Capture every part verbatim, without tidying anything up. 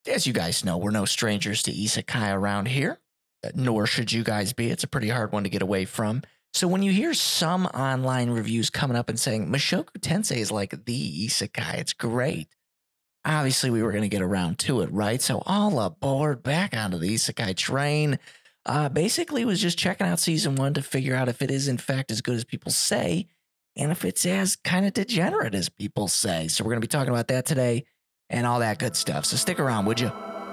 as you guys know, we're no strangers to isekai around here, uh, nor should you guys be. It's a pretty hard one to get away from. So when you hear some online reviews coming up and saying Mushoku Tensei is like the isekai, it's great. Obviously, we were going to get around to it, right? So all aboard, back onto the isekai train. Uh, basically, was just checking out season one to figure out if it is in fact as good as people say, and if it's as kind of degenerate as people say. So we're going to be talking about that today and all that good stuff. So stick around, would you?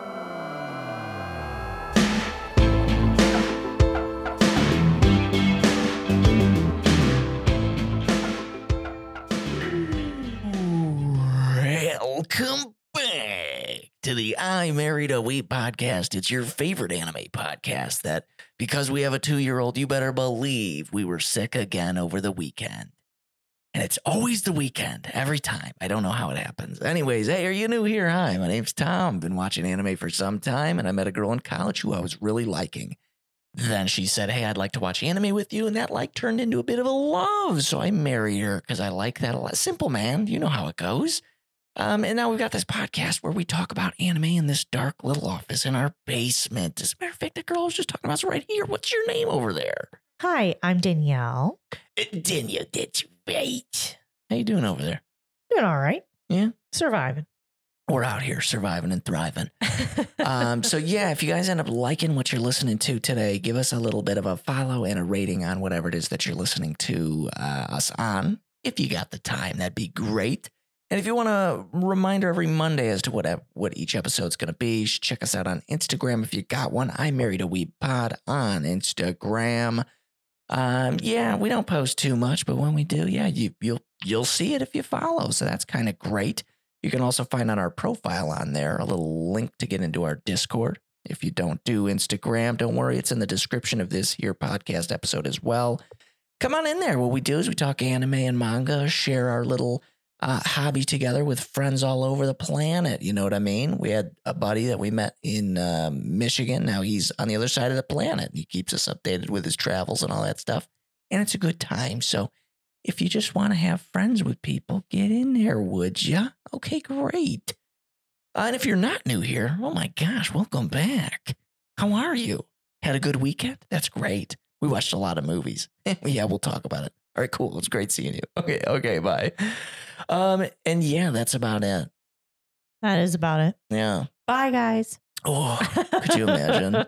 Welcome back to the I Married a Weeb podcast. It's your favorite anime podcast that, because we have a two-year-old, you better believe we were sick again over the weekend. And it's always the weekend, every time. I don't know how it happens. Anyways, hey, are you new here? Hi, my name's Tom. Been watching anime for some time, and I met a girl in college who I was really liking. Then she said, hey, I'd like to watch anime with you, and that like turned into a bit of a love. So I married her because I like that a lot. Simple, man. You know how it goes. Um, and now we've got this podcast where we talk about anime in this dark little office in our basement. As a matter of fact, the girl I was just talking about is right here. What's your name over there? Hi, I'm Danielle. Uh, Danielle, that's right. How you doing over there? Doing all right. Yeah? Surviving. We're out here surviving and thriving. um, so yeah, if you guys end up liking what you're listening to today, give us a little bit of a follow and a rating on whatever it is that you're listening to uh, us on. If you got the time, that'd be great. And if you want a reminder every Monday as to what what each episode's going to be, you should check us out on Instagram if you got one. I Married a Weeb Pod on Instagram. Um, yeah, we don't post too much, but when we do, yeah, you, you'll you'll see it if you follow. So that's kind of great. You can also find on our profile on there a little link to get into our Discord. If you don't do Instagram, don't worry, it's in the description of this here podcast episode as well. Come on in there. What we do is we talk anime and manga, share our little Uh, hobby together with friends all over the planet. You know what I mean? We had a buddy that we met in uh, Michigan. Now he's on the other side of the planet. He keeps us updated with his travels and all that stuff. And it's a good time. So if you just want to have friends with people, get in there, would ya? Okay, great. Uh, and if you're not new here, oh my gosh, welcome back. How are you? Had a good weekend? That's great. We watched a lot of movies. Yeah, we'll talk about it. All right, cool. It's great seeing you. Okay, okay, bye. Um, and yeah, that's about it. That is about it. Yeah. Bye, guys. Oh, could you imagine?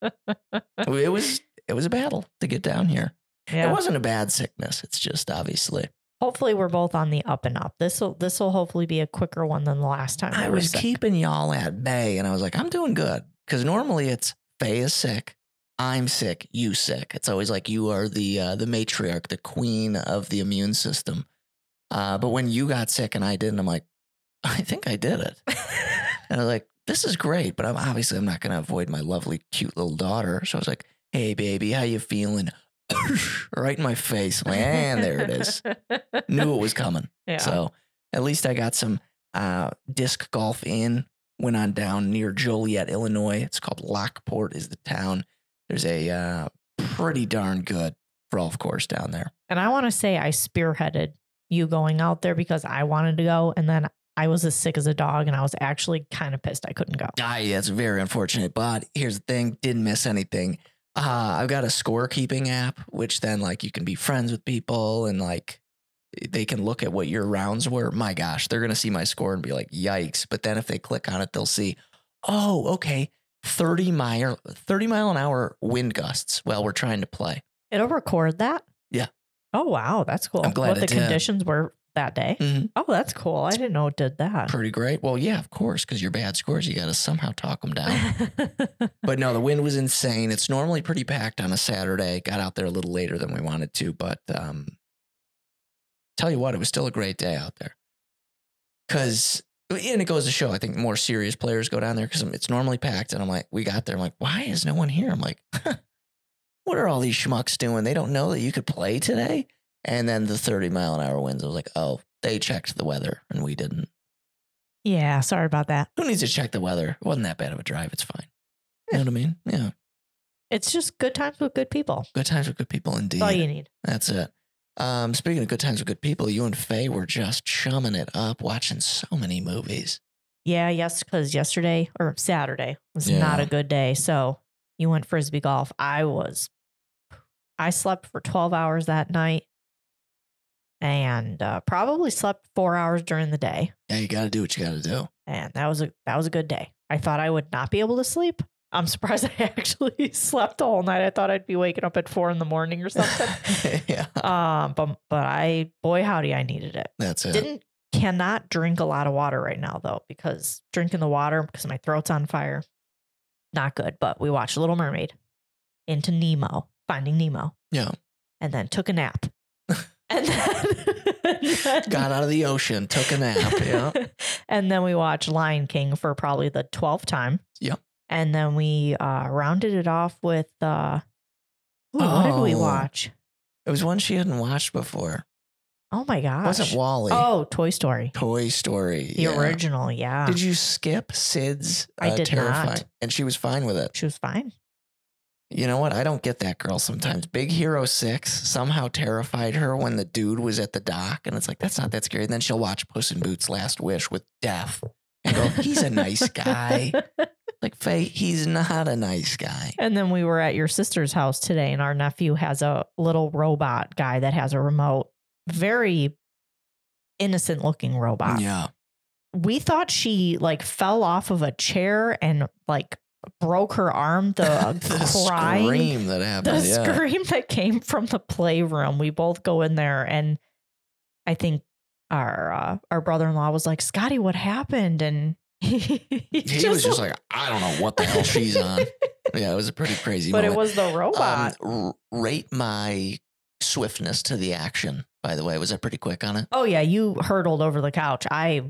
It was it was a battle to get down here. Yeah. It wasn't a bad sickness. It's just obviously. Hopefully, we're both on the up and up. This will this will hopefully be a quicker one than the last time. I we was sick. keeping y'all at bay, and I was like, I'm doing good because normally it's Faye is sick. I'm sick, you sick. It's always like you are the uh, the matriarch, the queen of the immune system. Uh, but when you got sick and I didn't, I'm like, I think I did it. And I was like, this is great, but I'm obviously I'm not going to avoid my lovely, cute little daughter. So I was like, hey, baby, how you feeling? Right in my face. I'm like, and there it is. Knew it was coming. Yeah. So at least I got some uh, disc golf in. Went on down near Joliet, Illinois. It's called Lockport is the town. There's a uh, pretty darn good golf course down there. And I want to say I spearheaded you going out there because I wanted to go. And then I was as sick as a dog and I was actually kind of pissed I couldn't go. Ah, yeah, it's very unfortunate. But here's the thing. Didn't miss anything. Uh, I've got a scorekeeping app, which then like you can be friends with people and like they can look at what your rounds were. My gosh, they're going to see my score and be like, yikes. But then if they click on it, they'll see, oh, okay. thirty mile, thirty mile an hour wind gusts while we're trying to play. It'll record that? Yeah. Oh, wow. That's cool. I'm glad What it the did. conditions were that day? Mm-hmm. Oh, that's cool. I didn't know it did that. Pretty great. Well, yeah, of course, because your bad scores, you got to somehow talk them down. But no, the wind was insane. It's normally pretty packed on a Saturday. Got out there a little later than we wanted to, but um, tell you what, it was still a great day out there. Because, and it goes to show, I think more serious players go down there because it's normally packed. And I'm like, we got there. I'm like, why is no one here? I'm like, what are all these schmucks doing? They don't know that you could play today? And then the thirty mile an hour winds, I was like, oh, they checked the weather and we didn't. Yeah, sorry about that. Who needs to check the weather? It wasn't that bad of a drive. It's fine. You know what I mean? Yeah. It's just good times with good people. Good times with good people, indeed. That's all you need. That's it. Um, speaking of good times with good people, you and Faye were just chumming it up, watching so many movies. Yeah, yes, because yesterday or Saturday was Yeah. not a good day. So you went frisbee golf. I was, I slept for twelve hours that night and uh, probably slept four hours during the day. Yeah, you got to do what you got to do. And that was a that was a good day. I thought I would not be able to sleep. I'm surprised I actually slept the whole night. I thought I'd be waking up at four in the morning or something. Yeah. Um, but but I boy howdy, I needed it. That's it. Didn't cannot drink a lot of water right now though, because drinking the water because my throat's on fire, not good. But we watched Little Mermaid, into Nemo, Finding Nemo, Yeah. and then took a nap, and then, and then Got out of the ocean, took a nap. Yeah. and then we watched Lion King for probably the twelfth time. Yep. And then we uh, rounded it off with uh, ooh, what did we Oh. watch? It was one she hadn't watched before. Oh my gosh. It wasn't Wally. Oh, Toy Story. Toy Story. The yeah. original, yeah. Did you skip Sid's uh, I did Terrifying? not. And she was fine with it. She was fine. You know what? I don't get that girl sometimes. Big Hero six somehow terrified her when the dude was at the dock. And it's like, that's not that scary. And then she'll watch Puss in Boots' Last Wish with Death and go, he's a nice guy. Like, Faye, he's not a nice guy. And then we were at your sister's house today, and our nephew has a little robot guy that has a remote. Very innocent looking robot. Yeah. We thought she like fell off of a chair and like broke her arm. The, The crying, scream that the happened. Yeah. scream that came from the playroom. We both go in there, and I think our uh, our brother in law was like, "Scotty, what happened?" And he, He was just like, I don't know what the hell she's on. Yeah, it was a pretty crazy but moment. it was the robot. Um, r- rate my swiftness to the action, by the way. Was I pretty quick on it? Oh yeah, you hurtled over the couch. I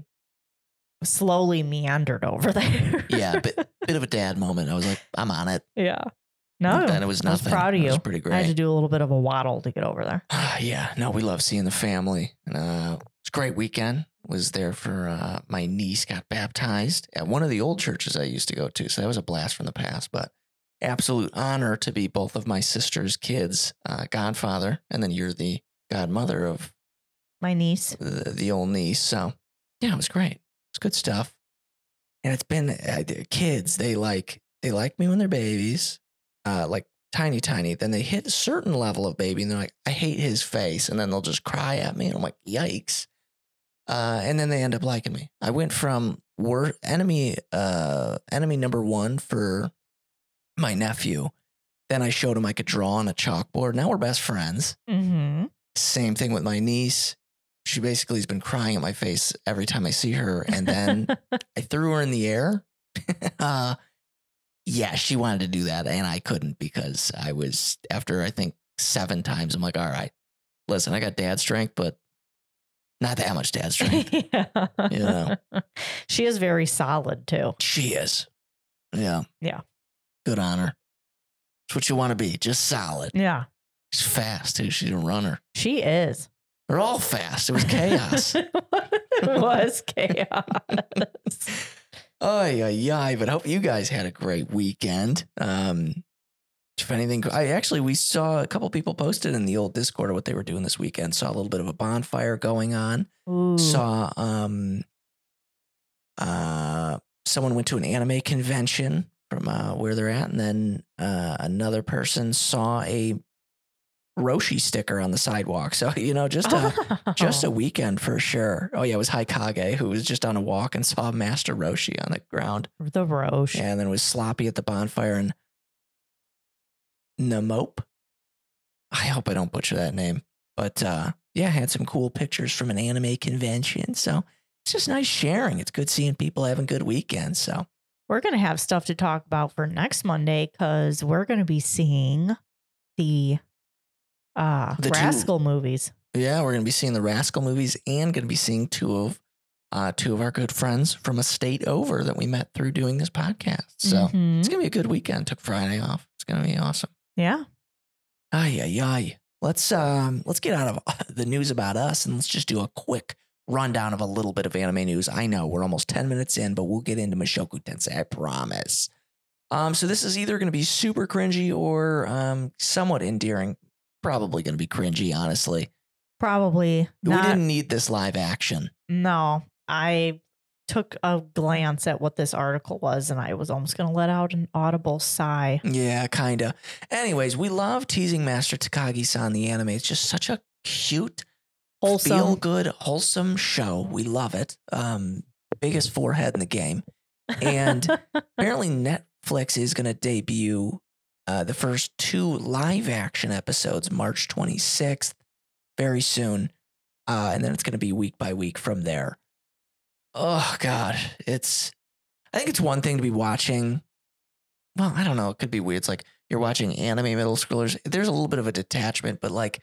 slowly meandered over there. Yeah, bit, bit of a dad moment. I was like, I'm on it. Yeah. No, And then it was I was nothing. proud of It was you. pretty I had to great. do a little bit of a waddle to get over there. Ah, yeah, no, we love seeing the family. And, uh, it's a great weekend. Was there for uh, my niece got baptized at one of the old churches I used to go to. So that was a blast from the past, but absolute honor to be both of my sister's kids' uh, godfather. And then you're the godmother of My niece. the, the old niece. So yeah, it was great. It's good stuff. And it's been uh, the kids. They like they like me when they're babies, uh, like tiny, tiny. Then they hit a certain level of baby, and they're like, I hate his face, and then they'll just cry at me, and I'm like, yikes. Uh, and then they end up liking me. I went from wor- enemy uh, enemy number one for my nephew. Then I showed him I could draw on a chalkboard. Now we're best friends. Mm-hmm. Same thing with my niece. She basically has been crying at my face every time I see her. And then I threw her in the air. uh, yeah, she wanted to do that. And I couldn't because I was, after I think seven times, I'm like, all right, listen, I got dad strength, but not that much dad strength. Yeah. You know. She is very solid too. She is. Yeah. Yeah. Good on her. That's what you want to be. Just solid. Yeah. She's fast too. She's a runner. She is. They're all fast. It was chaos. It was chaos. Oh, yeah, yeah. But I hope you guys had a great weekend. Um, if anything, I actually, we saw a couple people posted in the old Discord of what they were doing this weekend. Saw a little bit of a bonfire going on. Ooh. Saw um, uh, someone went to an anime convention from uh, where they're at. And then uh, another person saw a Roshi sticker on the sidewalk. So, you know, just a, just a weekend for sure. Oh, yeah, it was Haikage who was just on a walk and saw Master Roshi on the ground. The Roche. And then was sloppy at the bonfire. And Namope, I hope I don't butcher that name. But uh, yeah, had some cool pictures from an anime convention. So it's just nice sharing. It's good seeing people having good weekends. So We're going to have stuff to talk about for next Monday because we're going to be seeing the uh, The two- Rascal movies. yeah, we're going to be seeing the Rascal movies and going to be seeing two of uh, two of our good friends from a state over that we met through doing this podcast. So Mhm. it's going to be a good weekend. Took Friday off. It's going to be awesome. Yeah. Ay, ay, ay. Let's um let's get out of the news about us and let's just do a quick rundown of a little bit of anime news. I know we're almost ten minutes in, but we'll get into Mushoku Tensei, I promise. Um, so this is either going to be super cringy or um somewhat endearing. Probably going to be cringy, honestly. Probably we not. didn't need this live action. No, I took a glance at what this article was, and I was almost going to let out an audible sigh. Yeah, kind of. Anyways, we love teasing Master Takagi-san, the anime. It's just such a cute, Wholesome. feel good, wholesome show. We love it. Um, biggest forehead in the game. And apparently Netflix is going to debut uh, the first two live action episodes March twenty-sixth, very soon. Uh, and then it's going to be week by week from there. Oh, God. It's, I think it's one thing to be watching. Well, I don't know. It could be weird. It's like you're watching anime middle schoolers. There's a little bit of a detachment, but like,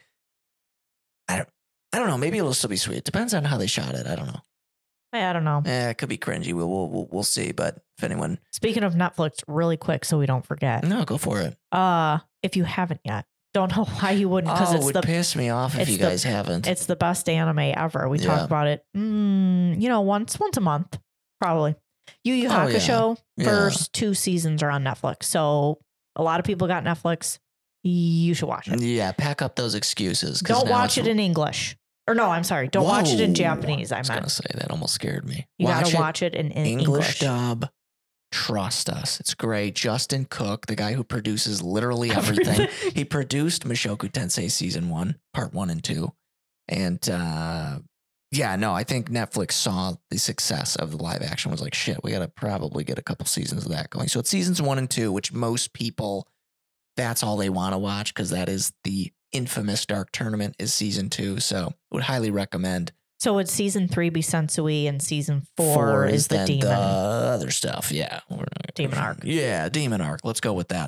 I don't, I don't know. Maybe it'll still be sweet. It depends on how they shot it. I don't know. Hey, I don't know. Eh, it could be cringy. We'll, we'll, we'll, we'll see. But if anyone, Speaking of Netflix, really quick, so we don't forget. no, go for it. Uh, if you haven't yet, don't know why you wouldn't, because Oh, it it's would the piss me off if it's you the- guys haven't. it's the best anime ever. We Yeah. talk about it, mm, you know, once once a month, probably. Yu Yu Oh, yeah. Hakusho Yeah. first two seasons are on Netflix, so a lot of people got Netflix. You should watch it. Yeah, pack up those excuses. 'cause Don't now watch it's- it in English, or no, I'm sorry, don't watch it in Whoa. Japanese. I I was meant gonna say that almost scared me. you watch gotta it watch it in, in English, English. dub. Trust us, it's great. Justin Cook, the guy who produces literally everything, he produced Mushoku Tensei season one, part one and two, and uh, yeah, no, I think Netflix saw the success of the live action. Was like, shit, we gotta probably get a couple seasons of that going. So it's seasons one and two, which most people, that's all they want to watch because that is the infamous Dark Tournament is season two. So would highly recommend. So would season three be Sensui and season four, is the then demon? the other stuff. Yeah. We're not gonna- Demon Arc. Yeah. Demon Arc. Let's go with that.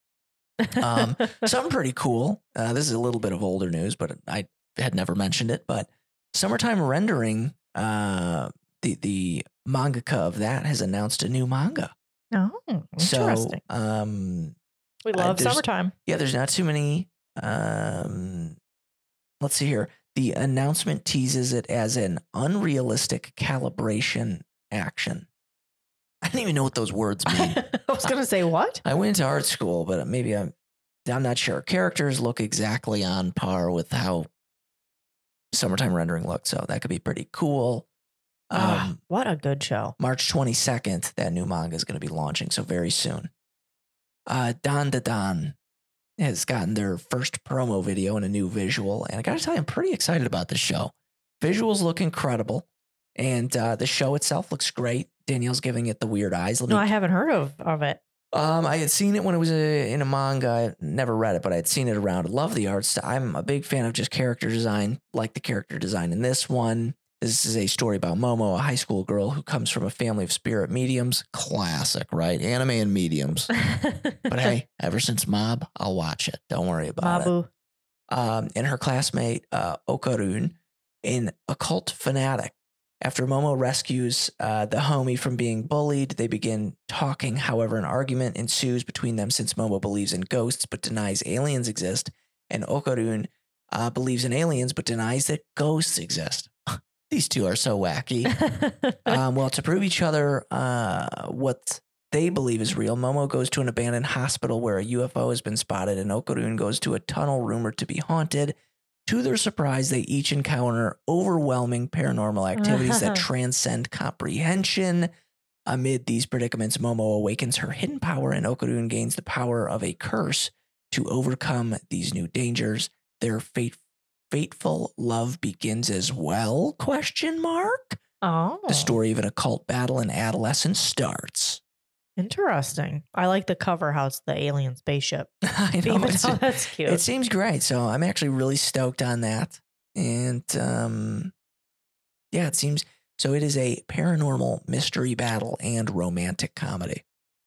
Um, something pretty cool. Uh, this is a little bit of older news, but I had never mentioned it. But Summertime Rendering, uh, the the mangaka of that has announced a new manga. Oh, So, interesting. um, we uh, love there's- summertime. yeah, there's not too many. Um, let's see here. The announcement teases it as an unrealistic calibration action. I don't even know what those words mean. I was gonna say what? I went to art school, but maybe I'm I'm not sure. Characters look exactly on par with how Summertime Rendering looked, so that could be pretty cool. Ah, Um, what a good show. March twenty-second, that new manga is going to be launching, so very soon. Uh, Dan Da Dan has gotten their first promo video and a new visual, and I got to tell you, I'm pretty excited about this show. Visuals look incredible, and uh, the show itself looks great. Danielle's giving it the weird eyes. Let No, me I haven't heard of, of it. Um, I had seen it when it was a, in a manga. I never read it, but I had seen it around. I love the art style. I'm a big fan of just character design, like the character design in this one. This is a story about Momo, a high school girl who comes from a family of spirit mediums. Classic, right? Anime and mediums. But hey, ever since Mob, I'll watch it. Don't worry about it. Mabu. Um, and her classmate, uh, Okarun, an occult fanatic. After Momo rescues uh, the homie from being bullied, they begin talking. However, an argument ensues between them since Momo believes in ghosts but denies aliens exist, and Okarun uh, believes in aliens but denies that ghosts exist. These two are so wacky. um, well, to prove each other uh, what they believe is real, Momo goes to an abandoned hospital where a U F O has been spotted, and Okarun goes to a tunnel rumored to be haunted. To their surprise, they each encounter overwhelming paranormal activities that transcend comprehension. Amid these predicaments, Momo awakens her hidden power, and Okarun gains the power of a curse to overcome these new dangers. Their fate, fateful love begins as well? Question mark. Oh, The story of an occult battle in adolescence starts. interesting. I like the cover. How it's the alien spaceship. I know Beaming it's, down. That's cute. it seems great, so I'm actually really stoked on that. And um, yeah, it seems so. It is a paranormal mystery battle and romantic comedy.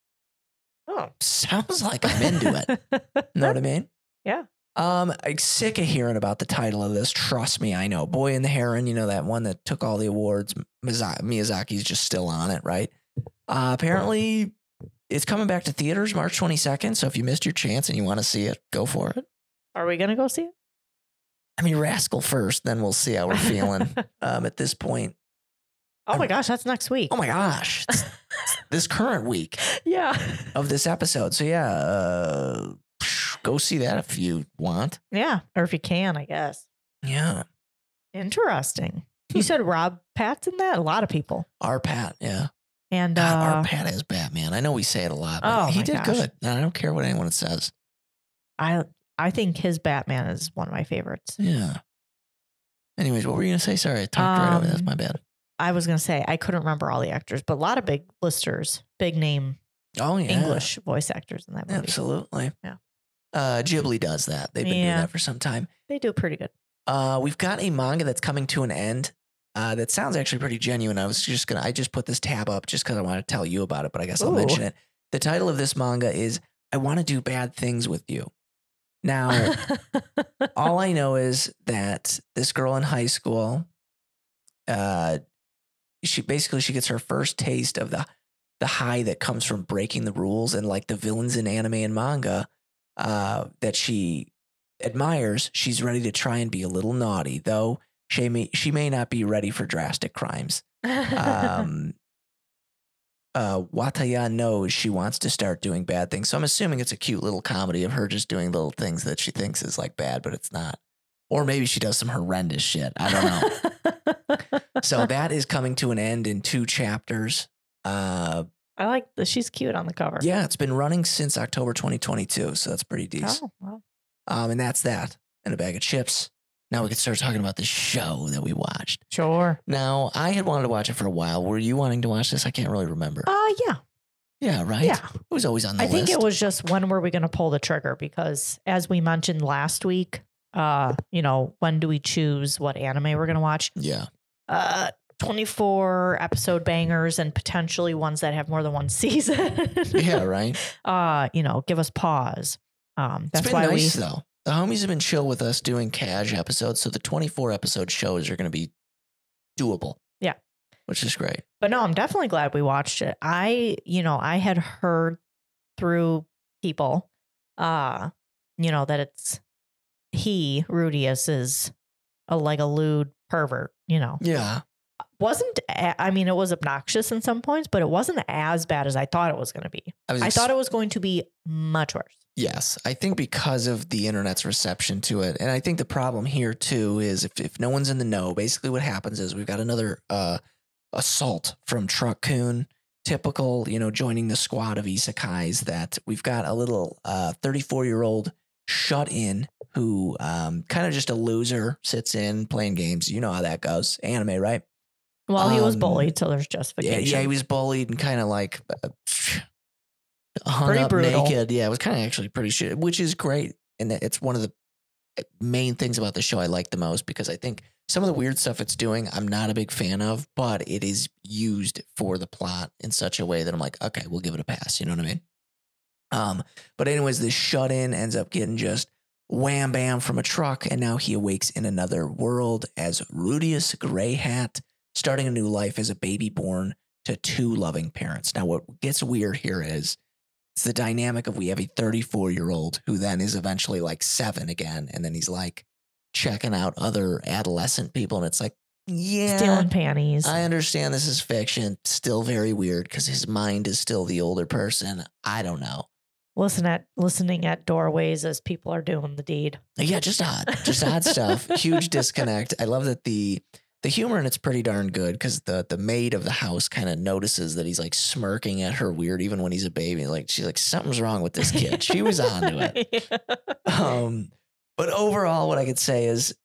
oh, Sounds like I'm into it. Know what I mean? Yeah. Um, I'm sick of hearing about the title of this. Trust me, I know. Boy and the Heron, you know, that one that took all the awards. Miza- Miyazaki's just still on it, right? Uh, apparently, it's coming back to theaters March twenty-second. So if you missed your chance and you want to see it, go for it. Are we gonna go see it? I mean, Rascal first, then we'll see how we're feeling um, at this point. Oh my gosh, that's next week. Oh my gosh. It's- it's this current week Yeah. of this episode. So yeah, uh, go see that if you want. Yeah. Or if you can, I guess. Yeah. Interesting. You said Rob Pat's in that? A lot of people. Our Pat, yeah. And God, uh, our Pat is Batman. I know we say it a lot, but Oh, he my did gosh. good. And I don't care what anyone says. I I think his Batman is one of my favorites. Yeah. Anyways, what were you going to say? Sorry, I talked right over. That's Um, my bad. I was going to say, I couldn't remember all the actors, but a lot of big listers, big name Oh, yeah. English voice actors in that movie. Absolutely. Yeah. Uh, Ghibli does that. They've been doing Yeah. that for some time. They do pretty good. Uh, we've got a manga that's coming to an end. Uh, that sounds actually pretty genuine. I was just gonna, I just put this tab up just because I want to tell you about it, but I guess I'll Ooh. mention it. The title of this manga is "I Want to Do Bad Things with You." Now, all I know is that this girl in high school, uh, she basically she gets her first taste of the the high that comes from breaking the rules, and like the villains in anime and manga, uh, that she admires, she's ready to try and be a little naughty, though she may she may not be ready for drastic crimes. Um, uh, Wataya knows she wants to start doing bad things, so I'm assuming it's a cute little comedy of her just doing little things that she thinks is like bad, but it's not. Or maybe she does some horrendous shit. I don't know. So that is coming to an end in two chapters. Uh, I like that she's cute on the cover. yeah, it's been running since October twenty twenty-two, so that's pretty decent. Oh, well. Um, and that's that. And a bag of chips. Now we can start talking about the show that we watched. Sure. Now, I had wanted to watch it for a while. Were you wanting to watch this? I can't really remember. Uh, yeah. Yeah, right? Yeah. It was always on the I list. think it was just when were we going to pull the trigger? Because as we mentioned last week, uh, you know, when do we choose what anime we're going to watch? Yeah. Uh, twenty-four episode bangers and potentially ones that have more than one season. Yeah, right? Uh, you know, give us pause. Um, that's it's been why nice, we, though. The homies have been chill with us doing cash episodes, so the twenty-four episode shows are going to be doable. Yeah. Which is great. but no, I'm definitely glad we watched it. I, you know, I had heard through people, uh, you know, that it's he, Rudius, is a like a lewd pervert, you know. Yeah. Wasn't, a- I mean, it was obnoxious in some points, but it wasn't as bad as I thought it was going to be. I, was I ex- thought it was going to be much worse. Yes, I think because of the internet's reception to it. And I think the problem here too is if, if no one's in the know, basically what happens is we've got another uh, assault from Truck Coon, typical, you know, joining the squad of isekais that we've got a little uh, thirty-four year old shut in who um, kind of just a loser, sits in playing games. You know how that goes. Anime, right? Well, he was Um, bullied, so there's Yeah, justification. yeah, he was bullied and kind of like uh, hung Pretty up brutal. naked. Yeah, it was kind of actually pretty shit, which is great. And it's one of the main things about the show I like the most because I think some of the weird stuff it's doing, I'm not a big fan of, but it is used for the plot in such a way that I'm like, okay, we'll give it a pass. You know what I mean? Um, but anyways, this shut in ends up getting just wham bam from a truck, and now he awakes in another world as Rudius Greyhat, starting a new life as a baby born to two loving parents. Now, what gets weird here is it's the dynamic of we have a thirty-four year old who then is eventually like seven again, and then he's like checking out other adolescent people, and it's like, yeah, Stealing panties. I understand this is fiction, still very weird because his mind is still the older person. I don't know. Listen at listening at doorways as people are doing the deed. Yeah, just odd, just odd stuff. Huge disconnect. I love that the the humor in it's pretty darn good because the the maid of the house kind of notices that he's like smirking at her weird even when he's a baby. Like she's like, something's wrong with this kid. She was onto it. Um, but overall, what I could say is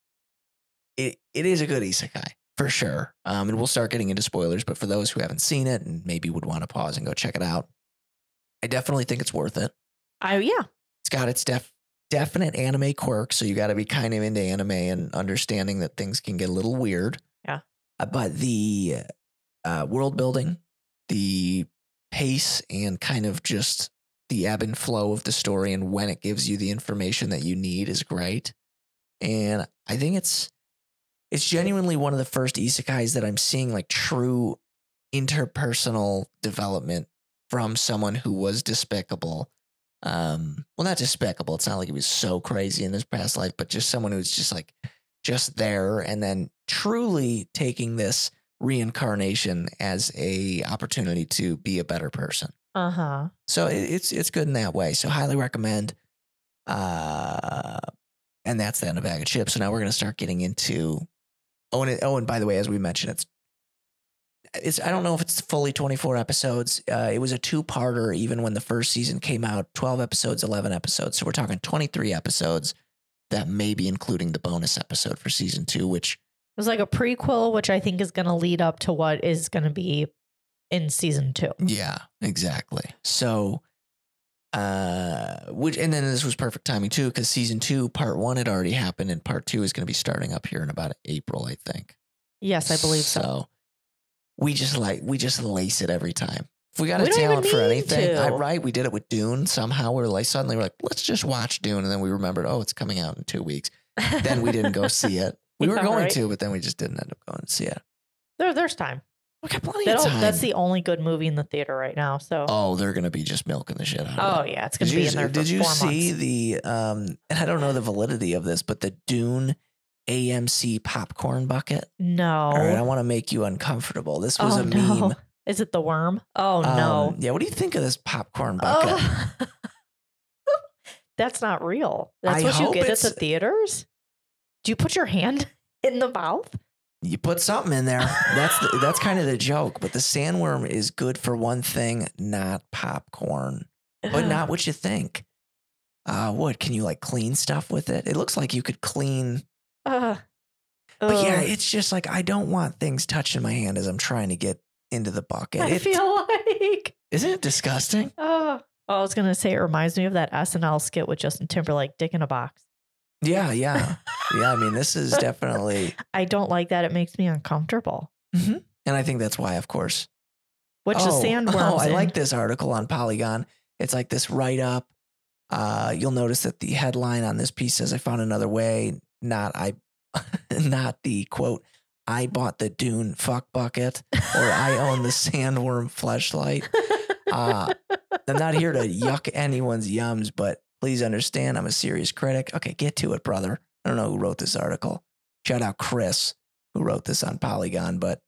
it it is a good isekai for sure. Um, and we'll start getting into spoilers, but for those who haven't seen it and maybe would want to pause and go check it out, I definitely think it's worth it. I yeah. It's got its def- definite anime quirks, so you got to be kind of into anime and understanding that things can get a little weird. Yeah. Uh, but the uh, world building, the pace, and kind of just the ebb and flow of the story and when it gives you the information that you need is great. And I think it's it's genuinely one of the first isekais that I'm seeing like true interpersonal development from someone who was despicable. Um, well, not despicable. It's not like he was so crazy in his past life, but just someone who's just like, just there and then truly taking this reincarnation as a opportunity to be a better person. Uh-huh. So it, it's, it's good in that way. So highly recommend. Uh, and that's that in a bag of chips. So now we're going to start getting into Oh, and, it, oh, and by the way, as we mentioned, it's it's I don't know if it's fully twenty-four episodes. Uh, it was a two-parter even when the first season came out, twelve episodes, eleven episodes. So we're talking twenty-three episodes that may be including the bonus episode for season two, which It was like a prequel, which I think is going to lead up to what is going to be in season two. yeah, exactly. So uh which and then this was perfect timing too, because season two, part one had already happened, and part two is going to be starting up here in about April, I think. Yes, I believe so. So we just like we just lace it every time. If we got We a don't even talent for need anything, to. I, right? We did it with Dune. Somehow we're like suddenly we're like, let's just watch Dune, and then we remembered, oh, it's coming out in two weeks. Then we didn't go see it. We were Yeah, going right. to, but then we just didn't end up going to see it. There, there's time. We got plenty They of don't- time. That's the only good movie in the theater right now. So, oh, Oh, they're gonna be just milking the shit out of it. yeah, it's going Did to be you, in there for did you four see months. the um and I don't know the validity of this, but the Dune A M C popcorn bucket? No. All right, I want to make you uncomfortable. This was oh, a no. meme. Is it the worm? Oh, no. Um, yeah, what do you think of this popcorn bucket? Oh. That's not real. That's I what you hope get at it's- the theaters? Do you put your hand in the mouth? You put something in there. That's the, that's kind of the joke. But the sandworm is good for one thing, not popcorn. But not what you think. Uh, what can you like clean stuff with it? It looks like you could clean. Uh, But yeah, ugh. it's just like I don't want things touching my hand as I'm trying to get into the bucket. I It- feel like. isn't it disgusting? Oh, I was going to say it reminds me of that S N L skit with Justin Timberlake, Dick in a Box. Yeah, yeah, yeah. I mean, this is definitely, I don't like that. It makes me uncomfortable. and I think that's why, of course. Which the sandworms. Oh, I in- like this article on Polygon. It's like this write up. Uh, you'll notice that the headline on this piece says, "I found another way." Not I, not the quote. I bought the Dune fuck bucket, or I own the sandworm fleshlight. Uh, I'm not here to yuck anyone's yums, but please understand I'm a serious critic. Okay, get to it, brother. I don't know who wrote this article. Shout out Chris, who wrote this on Polygon. But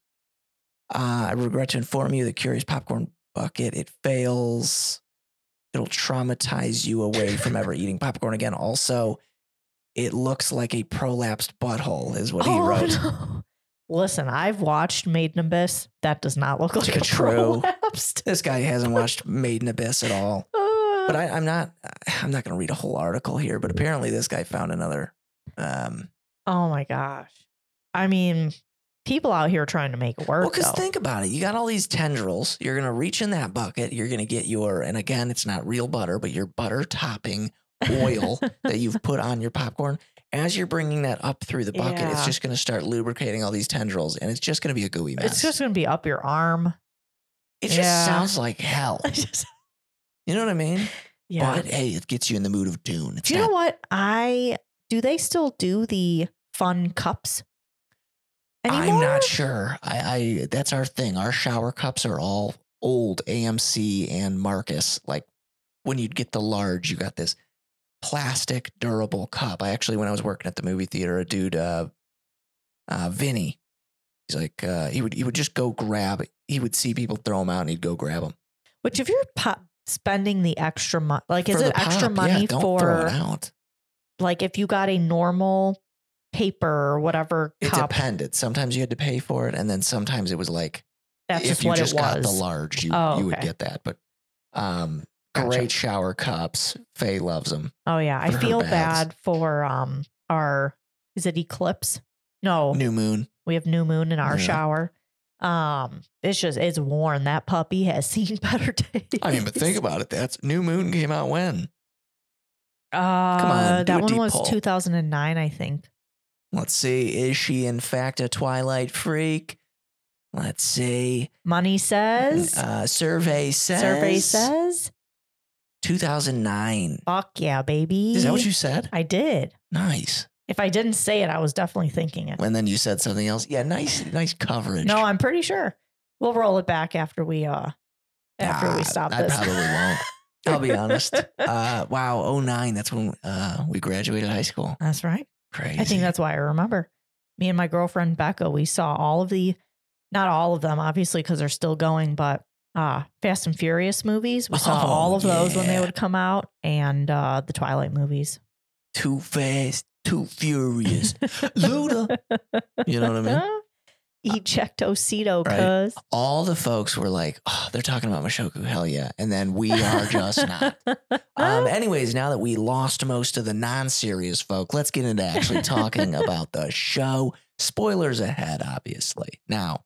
uh, I regret to inform you the Curious Popcorn Bucket, it fails. It'll traumatize you away from ever eating popcorn again. Also, it looks like a prolapsed butthole is what he Oh, wrote. no. Listen, I've watched Made in Abyss. That does not look like a True. prolapsed. This guy hasn't watched Made in Abyss at all. Uh, But I, I'm not. I'm not going to read a whole article here. But apparently, this guy found another. Um, oh my gosh. I mean, people out here trying to make it work. well, because though. think about it. You got all these tendrils. You're going to reach in that bucket. You're going to get your. And again, it's not real butter, but your butter topping oil that you've put on your popcorn. As you're bringing that up through the bucket, it's Yeah. just going to start lubricating all these tendrils, and it's just going to be a gooey mess. It's just going to be up your arm. it just yeah. sounds like hell. Just- You know what I mean? yeah. But hey, it gets you in the mood of Dune. It's Do you know not- what? I do they still do the fun cups anymore? I'm not sure. I, I that's our thing. Our shower cups are all old A M C and Marcus. Like when you'd get the large, you got this plastic durable cup. I actually, when I was working at the movie theater, a dude, uh, uh, Vinny, he's like, uh, he would he would just go grab. He would see people throw them out, and he'd go grab them. Which if you're po- spending the extra money, like is For it the extra pop, money yeah, don't throw for it out. like if you got a normal paper or whatever It cup? depended. Sometimes you had to pay for it, and then sometimes it was like That's if just you what just it got was. the large, you Oh, you would okay. get that. But um, Gotcha. great shower cups. Faye loves them. Oh yeah, I for her feel bags. bad for um our is it Eclipse? No, New Moon. we have New Moon in our Yeah. shower. Um, it's just it's worn. That puppy has seen better days. I mean, but think about it. That's New Moon came out when? Uh, on, do that a one deep was pull. two thousand nine, I think. Let's see. Is she in fact a Twilight freak? Let's see. Money says. Uh, survey says. Survey says. two thousand nine. Fuck yeah, baby. Is that what you said? I did. Nice. If I didn't say it, I was definitely thinking it. And then you said something else. Yeah, nice, nice coverage. No, I'm pretty sure. We'll roll it back after we uh after Ah, we stop I this. probably won't. I'll be honest. Uh, wow, oh nine. That's when uh, we graduated high school. That's right. Crazy. I think that's why I remember. Me and my girlfriend Becca, we saw all of the, not all of them, obviously, because they're still going, but uh, Fast and Furious movies. We saw Oh, all of those when they yeah. would come out, and uh, the Twilight movies. Too fast, too furious. Luda. You know what I mean? Ejectocito, Right. cuz. All the folks were like, oh, they're talking about Mushoku, hell yeah. And then we are just not. Um, anyways, now that we lost most of the non-serious folk, let's get into actually talking about the show. Spoilers ahead, obviously. Now,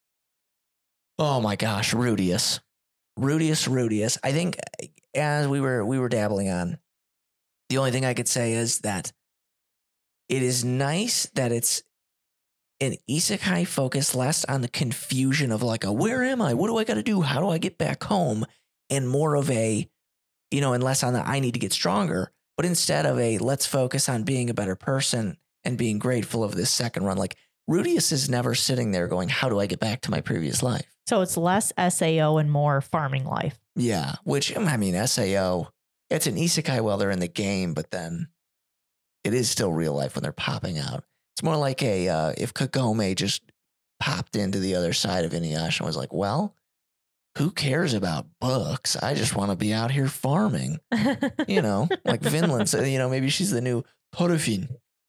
oh my gosh, Rudius. Rudius, Rudius. I think as we were we were dabbling on, the only thing I could say is that it is nice that it's an isekai focus less on the confusion of like a where am I? What do I got to do? How do I get back home? And more of a, you know, and less on the I need to get stronger, but instead of a let's focus on being a better person and being grateful of this second run. Like Rudius is never sitting there going, how do I get back to my previous life? So it's less S A O and more farming life. Yeah, which I mean, S A O, it's an isekai while they're in the game, but then it is still real life when they're popping out. It's more like a uh, if Kagome just popped into the other side of Inuyasha and was like, well, who cares about books? I just want to be out here farming. You know, like Vinland. So, you know, maybe she's the new Thorfinn.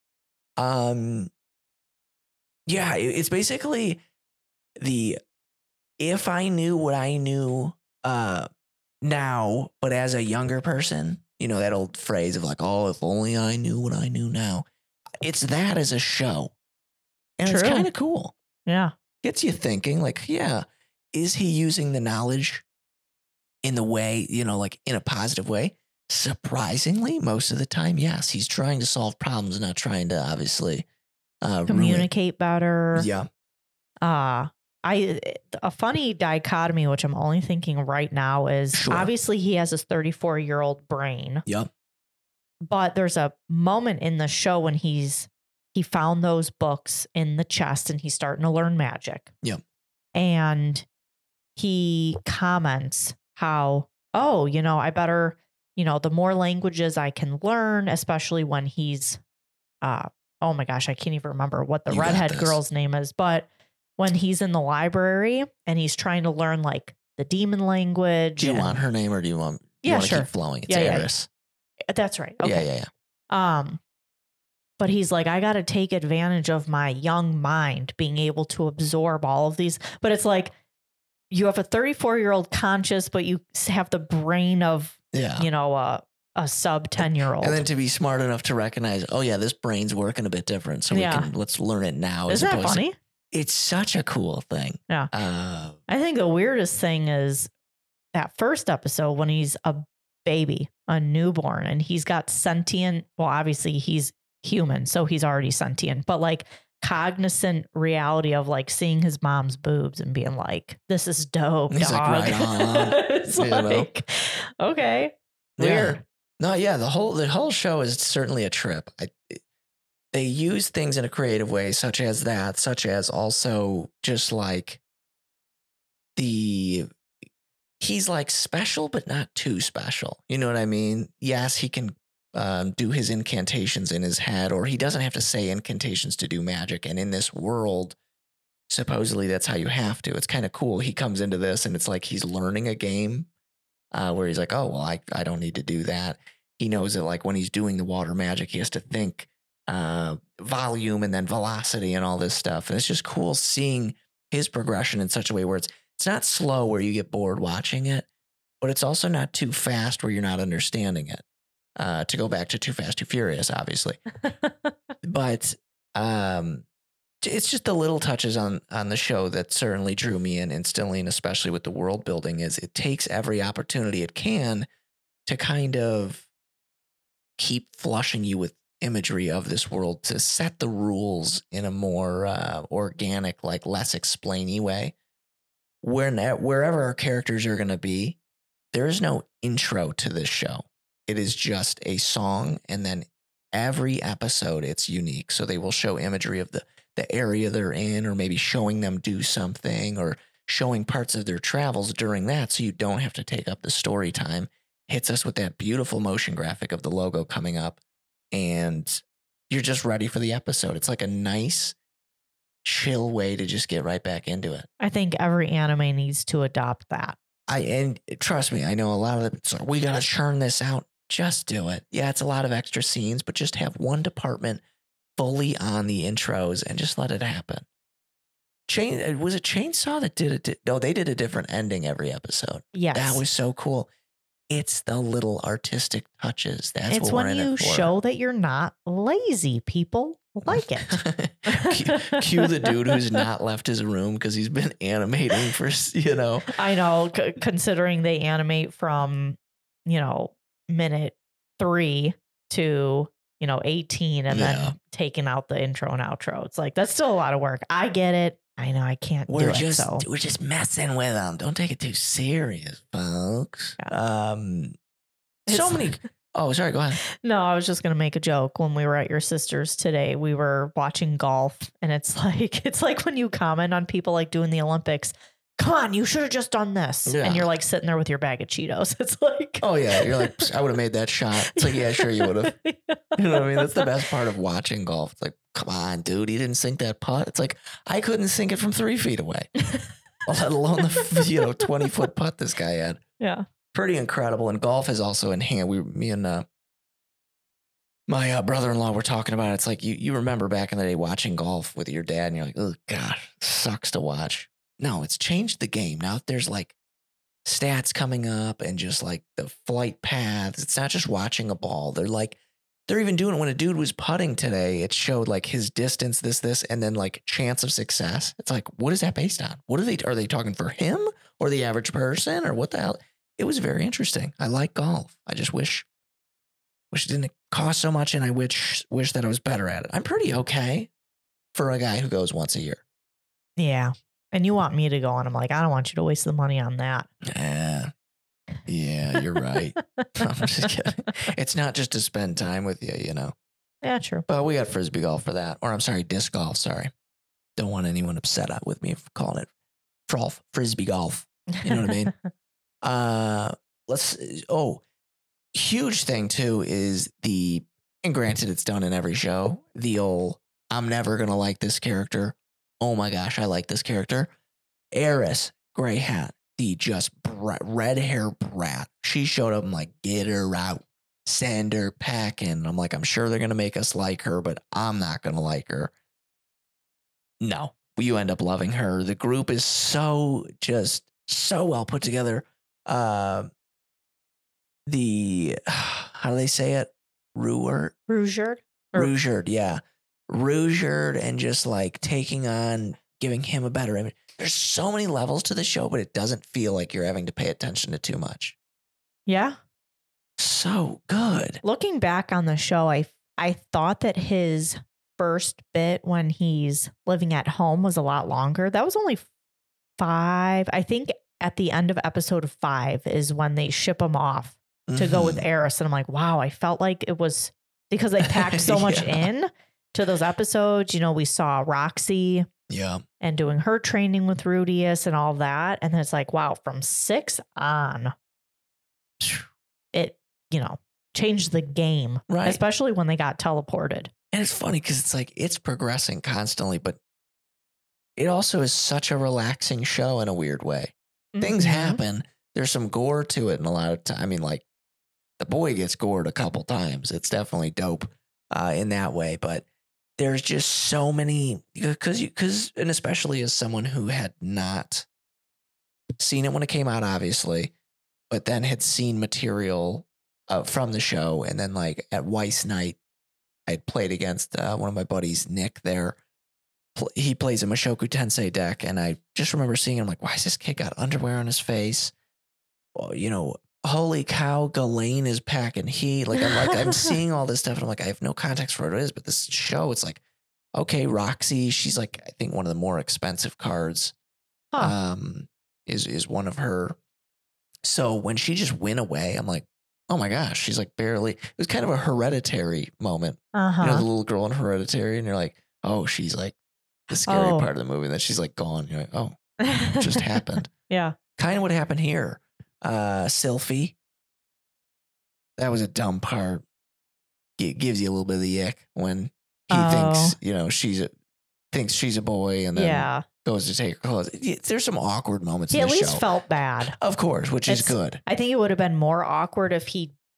Um, yeah, it, it's basically the if I knew what I knew uh, now, but as a younger person, you know, that old phrase of like, oh, if only I knew what I knew now. It's that as a show. And True. It's kind of cool. Yeah. Gets you thinking like, yeah, is he using the knowledge in the way, you know, like in a positive way? Surprisingly, most of the time, yes, he's trying to solve problems, not trying to obviously uh, communicate ruin. better. Yeah. Uh, I a funny dichotomy, which I'm only thinking right now, is Sure. obviously he has this thirty-four year old brain. Yep. But there's a moment in the show when he's he found those books in the chest and he's starting to learn magic. Yep. And he comments how, oh, you know, I better, you know, the more languages I can learn, especially when he's, uh, oh my gosh, I can't even remember what the You got redhead this. girl's name is, but when he's in the library and he's trying to learn like the demon language. Do you and- want her name or do you want, you Yeah, want to sure. keep flowing? It's Yeah, yeah. Eris. That's right. Okay. Yeah, yeah, yeah. Um, but he's like, I got to take advantage of my young mind being able to absorb all of these. But it's like you have a thirty-four year old conscious, but you have the brain of, Yeah. you know, a, a sub ten year old. And then to be smart enough to recognize, oh yeah, this brain's working a bit different. So Yeah. we can, let's learn it now. Isn't that opposed to- funny? it's such a cool thing. Yeah. Uh, I think the weirdest thing is that first episode when he's a baby, a newborn, and he's got sentient. Well, obviously he's human, so he's already sentient, but like cognizant reality of like seeing his mom's boobs and being like, this is dope. He's dog. like, right on. It's You know? like, okay. Yeah. Weird. No, yeah, the whole the whole show is certainly a trip. I, they use things in a creative way, such as that, such as also just like the he's like special, but not too special. You know what I mean? Yes, he can um, do his incantations in his head, or he doesn't have to say incantations to do magic. And in this world, supposedly that's how you have to. It's kind of cool. He comes into this and it's like he's learning a game uh, where he's like, oh, well, I, I don't need to do that. He knows that like when he's doing the water magic, he has to think uh, volume and then velocity and all this stuff. And it's just cool seeing his progression in such a way where it's it's not slow where you get bored watching it, but it's also not too fast where you're not understanding it. Uh, to go back to Too Fast, Too Furious, obviously. But um, it's just the little touches on on the show that certainly drew me in, instilling, especially with the world building, is it takes every opportunity it can to kind of keep flushing you with imagery of this world to set the rules in a more uh, organic, like less explainy way. Where wherever our characters are going to be, there is no intro to this show. It is just a song, and then every episode it's unique. So they will show imagery of the the area they're in, or maybe showing them do something, or showing parts of their travels during that, so you don't have to take up the story time. Hits us with that beautiful motion graphic of the logo coming up, and you're just ready for the episode. It's like a nice, chill way to just get right back into it. I think every anime needs to adopt that. I and trust me, I know a lot of the so we gotta churn this out. Just do it. Yeah, it's a lot of extra scenes, but just have one department fully on the intros and just let it happen. Chain was it Chainsaw that did it? No, they did a different ending every episode. Yes. That was so cool. It's the little artistic touches. That's it's what we're when in you it for. show that you're not lazy. People like it. cue, cue the dude who's not left his room because he's been animating for, you know. I know, c- considering they animate from, you know, minute three to, you know, eighteen and Yeah. then taking out the intro and outro. It's like, that's still a lot of work. I get it. I know I can't We're do just it. So we're just messing with them. Don't take it too serious, folks. Um, so It's- many. Oh, sorry. Go ahead. no, I was just going to make a joke. When we were at your sister's today, we were watching golf, and it's like, it's like when you comment on people like doing the Olympics, come on, you should have just done this. Yeah. And you're like sitting there with your bag of Cheetos. It's like, Oh yeah, you're like, "Psst, I would have made that shot. It's like, yeah, sure you would have. You know what I mean? That's the best part of watching golf. It's like, come on, dude, he didn't sink that putt. It's like I couldn't sink it from three feet away, let alone the you know twenty foot putt this guy had. Yeah. Pretty incredible. And golf is also in hand. We, me and uh, my uh, brother-in-law were talking about it. It's like you you remember back in the day watching golf with your dad, and you're like, oh gosh, sucks to watch. No, it's changed the game. Now there's like stats coming up and just like the flight paths. It's not just watching a ball. They're like, they're even doing it when a dude was putting today. It showed like his distance, this, this, and then like chance of success. It's like, what is that based on? What are they, are they talking for him or the average person or what the hell? It was very interesting. I like golf. I just wish, wish it didn't cost so much. And I wish, wish that I was better at it. I'm pretty okay for a guy who goes once a year. Yeah. And you want me to go, and I'm like, I don't want you to waste the money on that. Yeah. Yeah, you're right. I'm just kidding. It's not just to spend time with you, you know. Yeah, true. But we got frisbee golf for that. Or I'm sorry, disc golf. Sorry. Don't want anyone upset with me for calling it frolf, frisbee golf. You know what I mean? Uh, let's, oh, huge thing too is the, and granted it's done in every show, the old, I'm never going to like this character. Oh my gosh, I like this character. Eris, gray hat, the just brat, red hair brat. She showed up. I'm like, get her out, send her packing. I'm like, I'm sure they're gonna make us like her, but I'm not gonna like her. No, you end up loving her. The group is so just so well put together. Uh, the how do they say it? Ruert, Rougeard? Or- Rougeard, yeah. Rougeard and just like taking on, giving him a better image. There's so many levels to the show, but it doesn't feel like you're having to pay attention to too much. Yeah. So good. Looking back on the show, I I thought that his first bit when he's living at home was a lot longer. That was only five. I think at the end of episode five is when they ship him off to go with Mhm. Eris. And I'm like, wow, I felt like it was because they packed so much Yeah. in to those episodes. You know, we saw Roxy Yeah. and doing her training with Rudius and all that. And then it's like, wow, from six on, it, you know, changed the game, Right. especially when they got teleported. And it's funny because it's like it's progressing constantly, but it also is such a relaxing show in a weird way. Things Mhm. happen. There's some gore to it, and a lot of time. I mean, like the boy gets gored a couple times. It's definitely dope uh, in that way, but there's just so many because you because and especially as someone who had not seen it when it came out, obviously, but then had seen material uh, from the show, and then like at Weiss Night, I played against uh, one of my buddies, Nick. There, Pl- he plays a Mushoku Tensei deck, and I just remember seeing him like, why is this kid got underwear on his face? Well, you know, holy cow, Ghislaine is packing heat. Like I'm like I'm seeing all this stuff, and I'm like, I have no context for what it is, but this show, it's like, okay, Roxy, she's like, I think one of the more expensive cards. Huh. Um, is is one of her. So when she just went away, I'm like, oh my gosh, she's like barely. It was kind of a Hereditary moment. Uh-huh. You know, the little girl in Hereditary, and you're like, oh, she's like the scary Oh. part of the movie. And then she's like gone. You're like, oh, it just happened. Yeah. Kind of what happened here. Uh, Sylphie. That was a dumb part. It gives you a little bit of the ick when he Oh. thinks, you know, she's a thinks she's a boy, and then Yeah. goes to take her clothes. Yeah, there's some awkward moments He in at the least show, felt bad. of course, which is It's- good. I think it would have been more awkward if he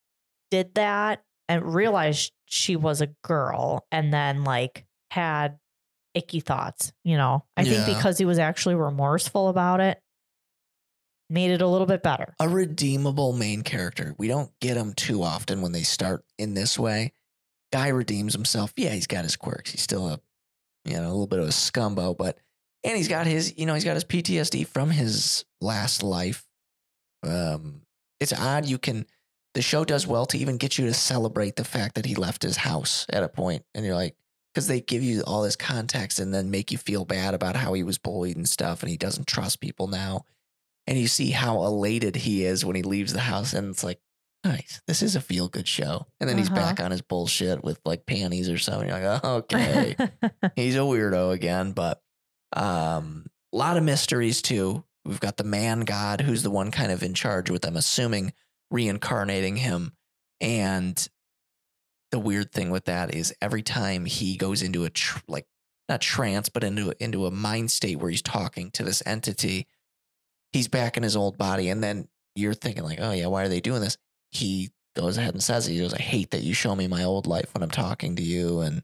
did that and realized she was a girl and then like had icky thoughts, you know. I Yeah. think because he was actually remorseful about it, made it a little bit better. A redeemable main character. We don't get them too often when they start in this way. Guy redeems himself. Yeah, he's got his quirks. He's still a, you know, a little bit of a scumbo, but, and he's got his, you know, he's got his P T S D from his last life. Um, it's odd. You can, the show does well to even get you to celebrate the fact that he left his house at a point, and you're like, because they give you all this context and then make you feel bad about how he was bullied and stuff, and he doesn't trust people now. And you see how elated he is when he leaves the house, and it's like, nice, this is a feel good show. And then he's Uh-huh. back on his bullshit with like panties or something. You're like, oh, okay, he's a weirdo again. But um, a lot of mysteries too. We've got the man god, who's the one kind of in charge with, I'm assuming, reincarnating him. And the weird thing with that is every time he goes into a tr- like not trance, but into into a mind state where he's talking to this entity, he's back in his old body. And then you're thinking like, oh yeah, why are they doing this? He goes ahead and says it. He goes, I hate that you show me my old life when I'm talking to you. And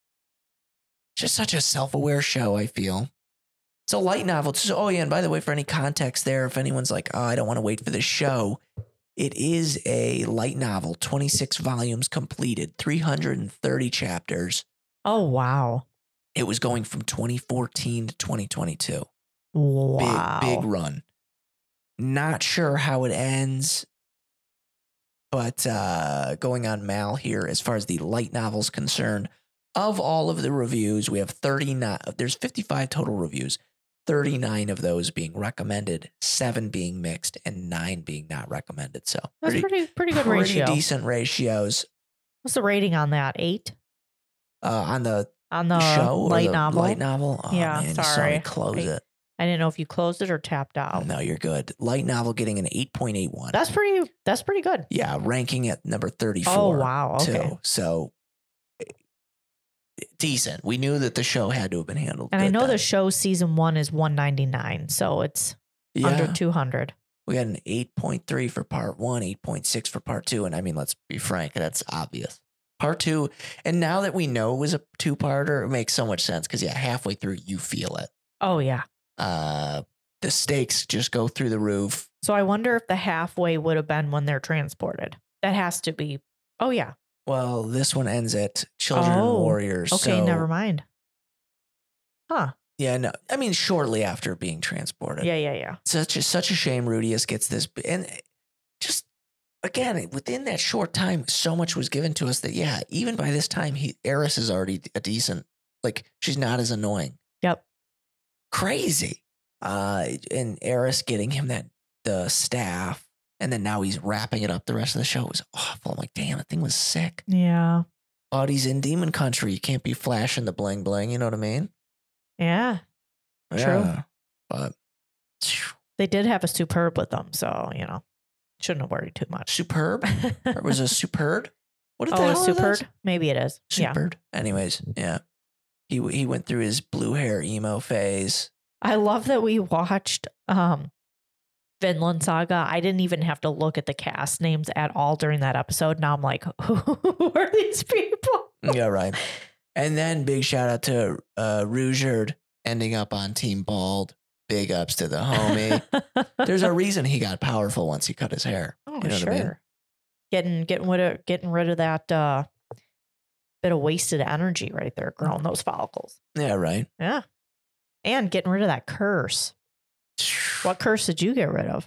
just such a self-aware show, I feel. It's a light novel. So, oh yeah, and by the way, for any context there, if anyone's like, oh, I don't want to wait for the show, it is a light novel, twenty-six volumes completed, three hundred thirty chapters. Oh, wow. It was going from twenty fourteen to twenty twenty-two. Wow. Big, big run. Not sure how it ends, but uh, going on Mal here, as far as the light novel's concerned, of all of the reviews, we have thirty-nine, there's fifty-five total reviews, thirty-nine of those being recommended, seven being mixed, and nine being not recommended. So That's pretty pretty good pretty ratio. decent ratios. What's the rating on that? Eight? Uh, on the On the show or light the novel? light novel? Oh, Yeah, man, you saw sorry. me close I- it. I didn't know if you closed it or tapped out. No, you're good. Light novel getting an eight point eight one. That's pretty that's pretty good. Yeah, ranking at number thirty-four. Oh, wow. Okay. Too. So decent. We knew that the show had to have been handled. And I good know then. the show season one is one ninety-nine, so it's yeah, under two hundred. we had an eight point three for part one, eight point six for part two. And I mean, let's be frank, that's obvious. Part two, and now that we know it was a two-parter, it makes so much sense because, yeah, halfway through, you feel it. Oh, yeah. Uh, the stakes just go through the roof. So I wonder if the halfway would have been when they're transported. That has to be. Oh, yeah. Well, this one ends at Children and Oh, Warriors. Okay, so, never mind. Huh. Yeah, no, I mean, shortly after being transported. Yeah, yeah, yeah. Such a, such a shame Rudius gets this. And just, again, within that short time, so much was given to us that, yeah, even by this time, he Eris is already a decent, like, she's not as annoying. Yep. Crazy. Uh, and Eris getting him that, the staff, and then now he's wrapping it up the rest of the show. It was awful. I'm like, damn, that thing was sick. Yeah. Oh, he's in Demon Country. You can't be flashing the bling bling. You know what I mean? Yeah. True. Yeah. But They did have a superb with them, so, you know, shouldn't have worried too much. superb? Or was it superb? What the Oh, a hell is superb? that? Maybe it is. Yeah. Superb. Anyways, yeah. He he went through his blue hair emo phase. I love that we watched um Vinland Saga. I didn't even have to look at the cast names at all during that episode. Now I'm like, who are these people? Yeah, right. And then big shout out to uh, Rugerd ending up on Team Bald. Big ups to the homie. There's a reason he got powerful once he cut his hair. Oh, You know sure. what I mean? Getting getting rid of getting rid of that uh bit of wasted energy right there, growing those follicles. Yeah, right. Yeah. And getting rid of that curse. What curse did you get rid of?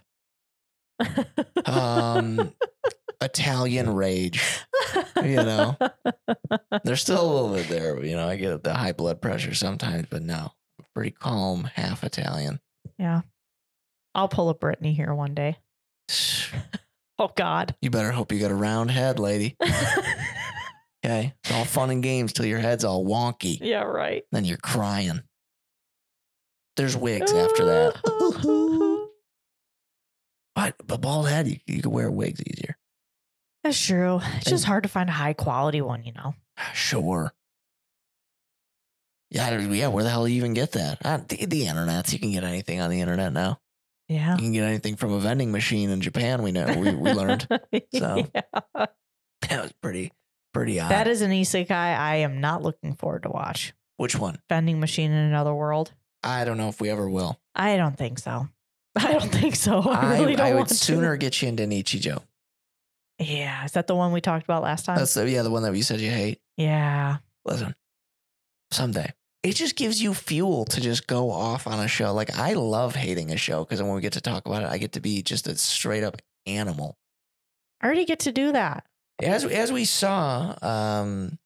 Um, Italian rage. You know, there's still a little bit there. You know, I get the high blood pressure sometimes, but no, pretty calm, half Italian. Yeah. I'll pull a Brittany here one day. Oh, God. You better hope you got a round head, lady. Okay, it's all fun and games till your head's all wonky. Yeah, right. Then you're crying. There's wigs after that. But but bald head, you, you can wear wigs easier. That's true. It's just hard to find a high quality one, you know? Sure. Yeah, I don't- yeah. Where the hell do you even get that? Uh, the, the internet. You can get anything on the internet now. Yeah. You can get anything from a vending machine in Japan. We know. We, we learned. So. Yeah. That was pretty, pretty odd. That is an isekai I am not looking forward to watch. Which one? Vending machine in another world. I don't know if we ever will. I don't think so. I don't think so. I, I, really don't I would want sooner to. get you into Nichijou. Yeah. Is that the one we talked about last time? That's the, yeah, the one that you said you hate. yeah. Listen, someday. It just gives you fuel to just go off on a show. Like, I love hating a show because when we get to talk about it, I get to be just a straight up animal. I already get to do that. As as we saw, um,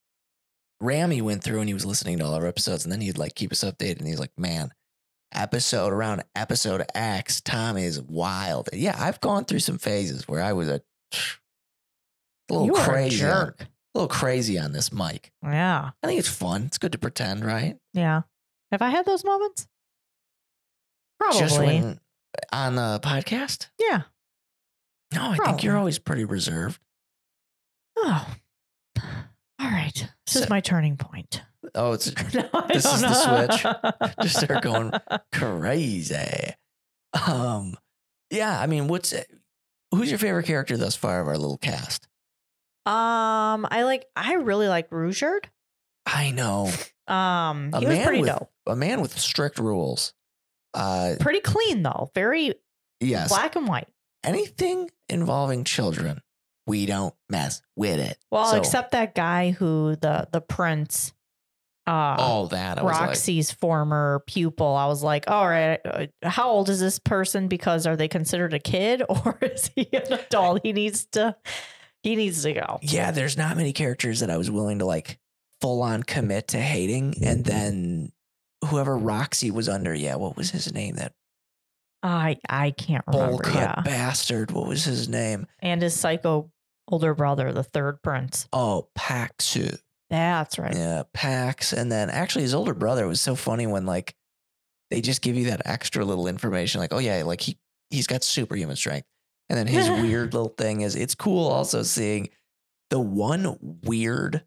Rami went through and he was listening to all our episodes, and then he'd like keep us updated. And he's like, "Man, episode around episode X, Tom is wild." Yeah, I've gone through some phases where I was a, a little You are a crazy, on, jerk. a little crazy on this mic. Yeah. I think it's fun. It's good to pretend, right? Yeah. Have I had those moments? Probably. Just when on the podcast. yeah. No, I think Probably. you're always pretty reserved. Oh. All right. This So- is my turning point. Oh, it's No, I This don't is the know. switch. Just start going crazy. Um, yeah, I mean, what's who's your favorite character thus far of our little cast? Um, I like. I really like Ruijerd. I know Um, a he was man pretty with dope. a man with strict rules. Uh, Pretty clean though. Very yes, black and white. anything involving children, we don't mess with it. Well, So- except that guy who the the prince, uh, all that. I was like, Roxy's former pupil. I was like, all right, uh, how old is this person? Because are they considered a kid or is he an adult? He needs to. He needs to go. yeah, there's not many characters that I was willing to like full on commit to hating, and then whoever Roxy was under, yeah, what was his name? That I I can't bowl remember. cut Yeah, bastard. What was his name? and his psycho older brother, the third prince. Oh, Paxu. That's right. Yeah, Pax. And then actually his older brother was so funny when like they just give you that extra little information, like, oh yeah, like he he's got superhuman strength. And then his weird little thing is it's cool also seeing the one weird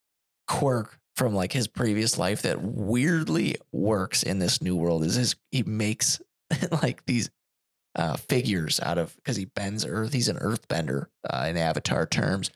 quirk from like his previous life that weirdly works in this new world is his he makes like these uh, figures out of because he bends earth. He's an earthbender uh, in Avatar terms.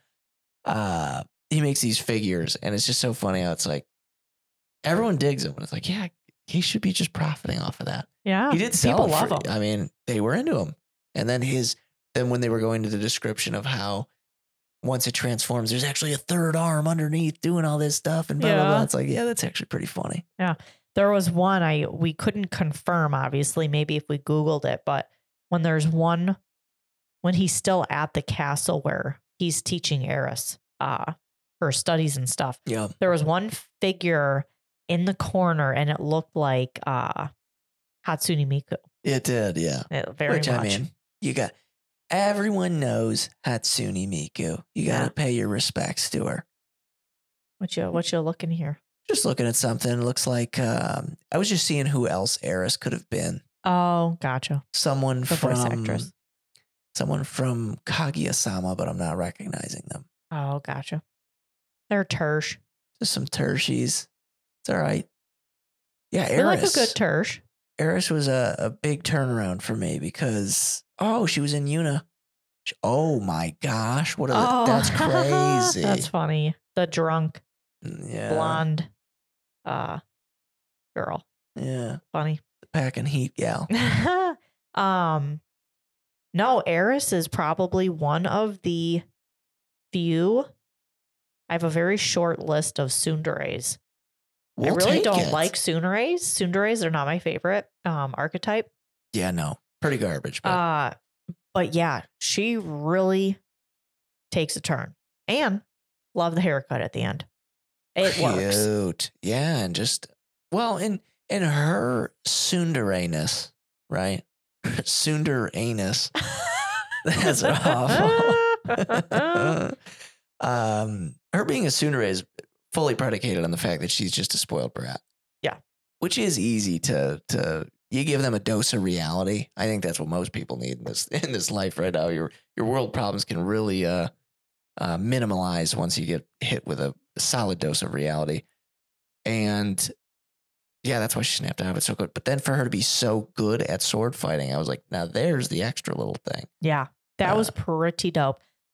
Uh, he makes these figures, and it's just so funny how it's like everyone digs him, and it's like, yeah, he should be just profiting off of that. Yeah, He did sell people it love for- him. I mean, they were into him, and then his then when they were going to the description of how once it transforms, there's actually a third arm underneath doing all this stuff, and blah blah Yeah. blah. It's like, yeah, that's actually pretty funny. There was one I we couldn't confirm, obviously, maybe if we Googled it, but when there's one when he's still at the castle where he's teaching Eris uh her studies and stuff, Yeah, there was one figure in the corner and it looked like uh Hatsune Miku. it did. Yeah, It- very which much. I mean, you got everyone knows Hatsune Miku. You got to Yeah. pay your respects to her. What you what you looking here? Just looking at something, it looks like um, I was just seeing who else Eris could have been. Oh, gotcha. Someone The from voice actress. someone from Kaguya-sama, but I'm not recognizing them. Oh, gotcha. They're tersh. Just some Tertius. It's all right. Yeah, We like a Eris. good tersh. Eris was a, a big turnaround for me because oh, she was in Yuna. She- Oh my gosh, what a Oh, that's crazy. That's funny. The drunk yeah, blonde uh girl. yeah, Funny. the packing heat gal. um no, Eris is probably one of the few. I have a very short list of tsunderes. We'll I really take don't it. like tsunderes. Tsunderes are not my favorite um archetype. Yeah, no, pretty garbage. But Uh but yeah, she really takes a turn. And love the haircut at the end. It works. cute. Yeah, and just well, in in her tsundere-ness, right? Tsundere-anus. That's awful. um, her being a tsundere is fully predicated on the fact that she's just a spoiled brat. Yeah. Which is easy to to you give them a dose of reality. I think that's what most people need in this in this life right now. Your your world problems can really uh uh minimalize once you get hit with a solid dose of reality. And yeah, that's why she snapped out of it so good. But then for her to be so good at sword fighting, I was like, now there's the extra little thing. Yeah, that Uh, was pretty dope.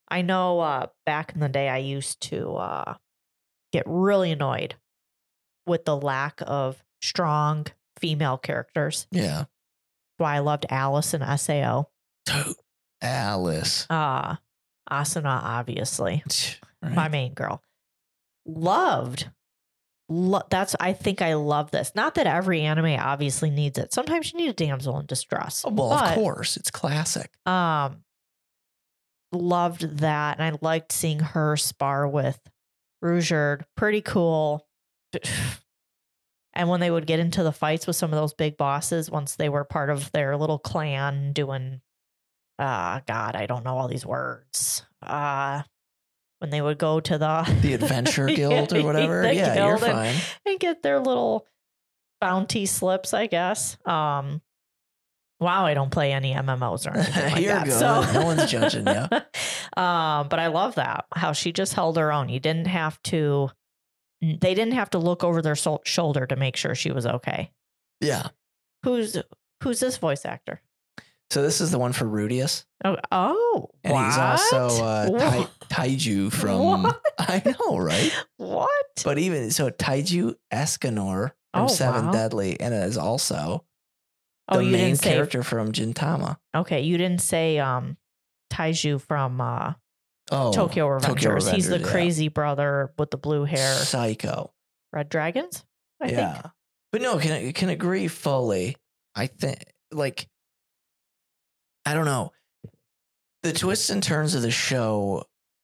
I know uh, back in the day, I used to uh, get really annoyed with the lack of strong female characters. Yeah. Why I loved Alice and S A O. Alice. Uh, Asuna, obviously, Right. my main girl. Loved. Lo- that's, I think I love this. Not that every anime obviously needs it. Sometimes you need a damsel in distress. Oh, well, but, of course. It's classic. Um, loved that. And I liked seeing her spar with Ruijerd. Pretty cool. And when they would get into the fights with some of those big bosses, once they were part of their little clan doing, uh, God, I don't know all these words. Uh, when they would go to the The Adventure Guild or whatever. the Yeah, you're guild fine. and, and get their little bounty slips, I guess. Um, wow, I don't play any M M Os or anything like You're that. good. So No one's judging you. um, but I love that how she just held her own. You didn't have to. They didn't have to look over their so- shoulder to make sure she was okay. Yeah. Who's who's this voice actor? So this is the one for Rudius. Oh, oh, And what? he's also uh, tai- What? Taiju from... What? I know, right? What? But even... So Taiju Escanor from Oh, Seven wow. Deadly, and is also Oh, the you main didn't say. character from Gintama. Okay, you didn't say um, Taiju from uh, Oh, Tokyo Revengers. Tokyo He's the Revengers, yeah. crazy brother with the blue hair. Psycho. Red Dragons, I yeah. think. But no, can can agree fully. I think, like, I don't know. The twists and turns of the show,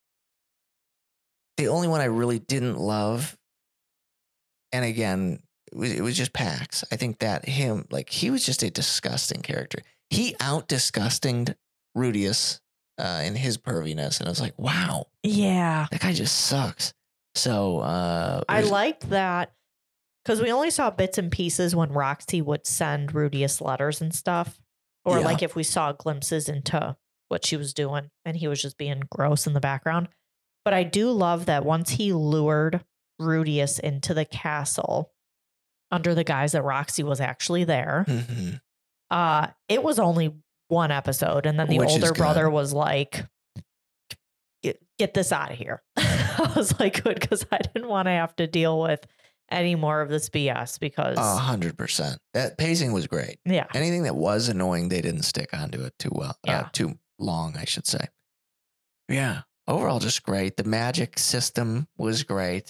the only one I really didn't love, and again, it was, it was just Pax. I think that him, like, he was just a disgusting character. He out disgustinged Rudius uh, in his perviness, and I was like, wow, Yeah. that guy just sucks. So uh, it I was- liked that because we only saw bits and pieces when Roxy would send Rudius letters and stuff. Or Yeah. like if we saw glimpses into what she was doing and he was just being gross in the background. But I do love that once he lured Rudius into the castle under the guise that Roxy was actually there, Mhm. uh, it was only one episode. And then the Which is older good. brother was like, get, get this out of here. I was like, good, because I didn't want to have to deal with any more of this B S because, A hundred percent. That pacing was great. yeah. Anything that was annoying, they didn't stick onto it too well. Yeah. Uh, too long, I should say. Yeah. Overall, just great. The magic system was great.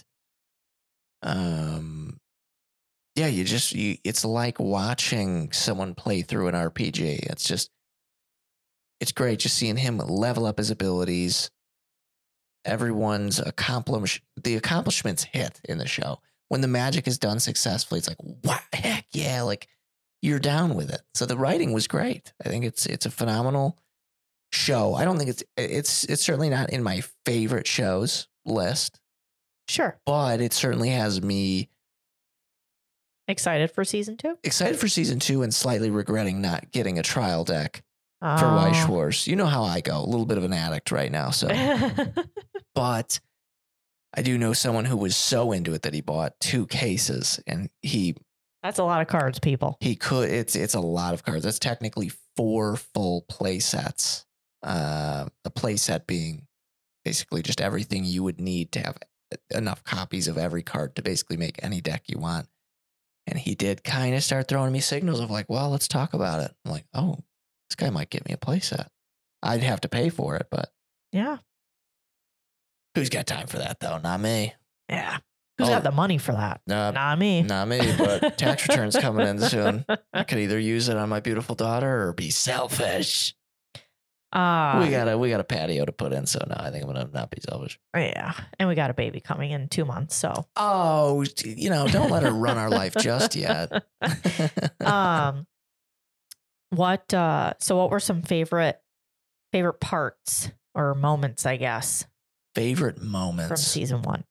Um, yeah, you just you. It's like watching someone play through an R P G. It's just, it's great just seeing him level up his abilities. Everyone's accomplish the accomplishments hit in the show. When the magic is done successfully, it's like, wow, heck yeah, like you're down with it. So the writing was great. I think it's it's a phenomenal show. I don't think it's it's it's certainly not in my favorite shows list, Sure. but it certainly has me Excited for season two? excited for season two and slightly regretting not getting a trial deck Oh. for Weiss Schwarz. You know how I go, a little bit of an addict right now. So, but I do know someone who was so into it that he bought two cases, and he That's a lot of cards, people. he could. It's it's a lot of cards. That's technically four full play sets. Uh, a play set being basically just everything you would need to have enough copies of every card to basically make any deck you want. And he did kind of start throwing me signals of like, well, let's talk about it. I'm like, oh, this guy might get me a play set. I'd have to pay for it, but Yeah. who's got time for that though? Not me. Yeah. Who's Oh. got the money for that? No, Not me. not me. But tax returns coming in soon. I could either use it on my beautiful daughter or be selfish. Uh, we got a we got a patio to put in, so no, I think I'm gonna not be selfish. Yeah. And we got a baby coming in two months. So, Oh, you know, don't let her run our life just yet. um, what, uh, so what were some favorite, favorite parts or moments, I guess, Favorite from moments. season one?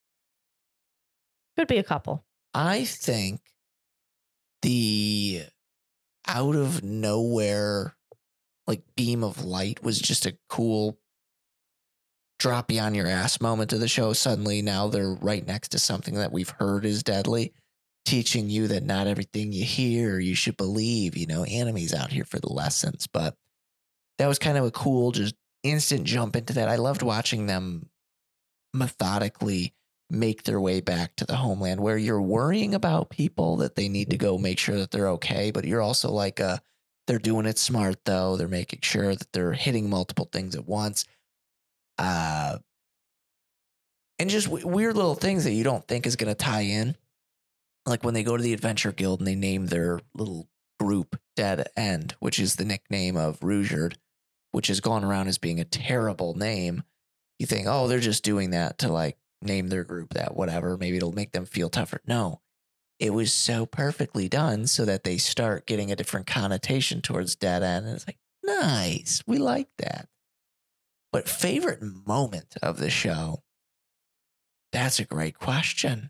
Could be a couple. I think the out of nowhere like beam of light was just a cool drop you on your ass moment of the show. Suddenly now they're right next to something that we've heard is deadly, teaching you that not everything you hear you should believe. You know, enemies out here for the lessons. But that was kind of a cool just instant jump into that. I loved watching them methodically make their way back to the homeland, where you're worrying about people that they need to go make sure that they're okay. But you're also like, uh, they're doing it smart, though. They're making sure that they're hitting multiple things at once. Uh, and just w- weird little things that you don't think is going to tie in. Like when they go to the Adventure Guild and they name their little group Dead End, which is the nickname of Ruijerd, which has gone around as being a terrible name. You think, oh, they're just doing that to like name their group that, whatever. Maybe it'll make them feel tougher. No, it was so perfectly done so that they start getting a different connotation towards Dead End. And it's like, nice. We like that. But favorite moment of the show? That's a great question.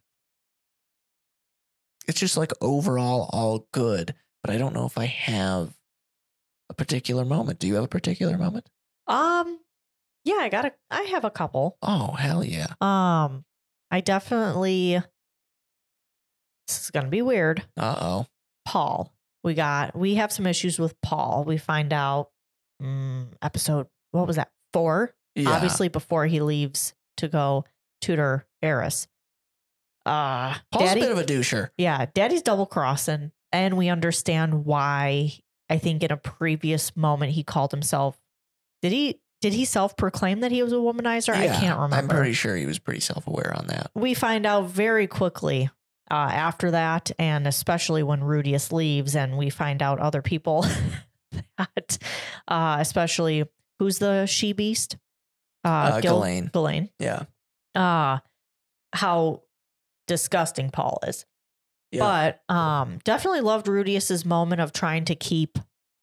It's just like overall all good, but I don't know if I have a particular moment. Do you have a particular moment? Um, yeah, I got a, I have a couple. Oh, hell yeah. Um, I definitely, this is going to be weird. Uh-oh. Paul. We got, we have some issues with Paul. We find out mm, episode, what was that? Four? Yeah. Obviously before he leaves to go tutor Eris. Uh, Paul's Daddy, a bit of a doucher. Yeah, Daddy's double crossing, and we understand why. I think in a previous moment he called himself. Did he? Did he self-proclaim that he was a womanizer? Yeah, I can't remember. I'm pretty sure he was pretty self-aware on that. We find out very quickly uh, after that, and especially when Rudius leaves, and we find out other people that, uh, especially who's the she beast? Uh, Uh, Gil- Ghislaine. Ghislaine. Yeah. Uh, how disgusting Paul is. Yeah. But um, definitely loved Rudius's moment of trying to keep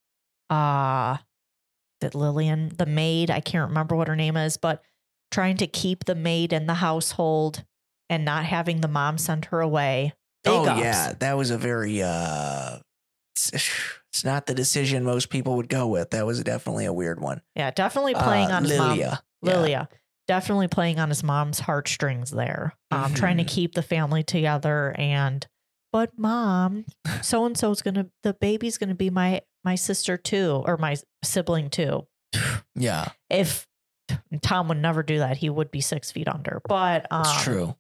uh, that Lillian, the maid, I can't remember what her name is, but trying to keep the maid in the household and not having the mom send her away. Big oh, ups. yeah. That was a very, uh, it's, it's not the decision most people would go with. That was definitely a weird one. Yeah, definitely playing Uh, on his Lilia. mom. Yeah. Lilia. Definitely playing on his mom's heartstrings there. Um, Mhm. Trying to keep the family together and, but mom, so and so's gonna, the baby's gonna be my my sister too, or my sibling too. Yeah. If Tom would never do that, he would be six feet under. But um, It's true.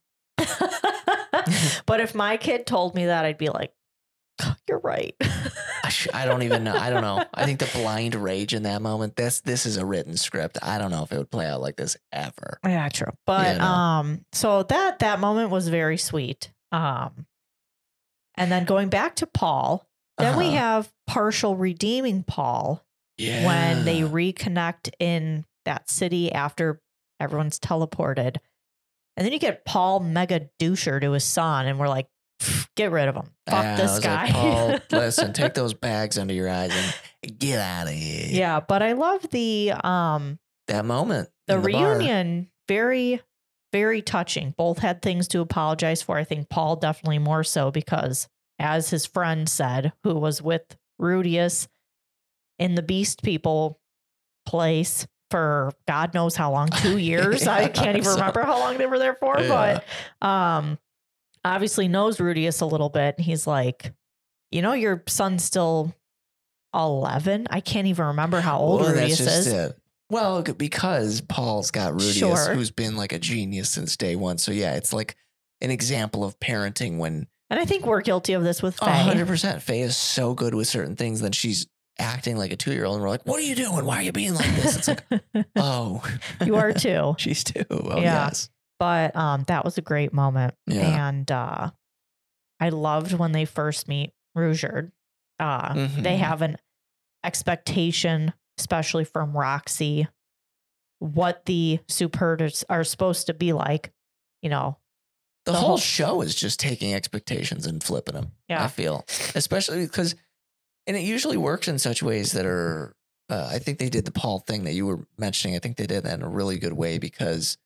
but if my kid told me that, I'd be like, oh, you're right. I, sh- I don't even know. I don't know. I think the blind rage in that moment, this, this is a written script. I don't know if it would play out like this ever. Yeah, true. But Yeah, no. um, so that that moment was very sweet. Um, and then going back to Paul, then we Uh-huh. have partial redeeming Paul Yeah. when they reconnect in that city after everyone's teleported. And then you get Paul mega doucher to his son, and we're like, get rid of him. Fuck Yeah, I this was guy. like, Paul, listen, take those bags under your eyes and get out of here. Yeah, but I love the um That moment. the in the bar. reunion, very, very touching. Both had things to apologize for. I think Paul definitely more so because, as his friend said, who was with Rudius in the Beast People place for God knows how long, two years. I can't even so- remember how long they were there for, Yeah. but um, obviously knows Rudius a little bit. He's like, you know, your son's still eleven. I can't even remember how old Well, Rudius that's just is. it. Well, because Paul's got Rudius, Sure. who's been like a genius since day one. So yeah, it's like an example of parenting when And I think we're guilty of this with a Faye. hundred percent Faye is so good with certain things, then she's acting like a two year old, and we're like, "What are you doing? Why are you being like this?" It's like, oh, You are too. she's too. Oh Yeah. yes, But um, that was a great moment. Yeah. And uh, I loved when they first meet Ruijerd. Uh, Mhm. They have an expectation, especially from Roxy, what the Superters are supposed to be like. You know, the, The whole, whole- show is just taking expectations and flipping them. Yeah. I feel, especially because, and it usually works in such ways that are. Uh, I think they did the Paul thing that you were mentioning. I think they did that in a really good way because,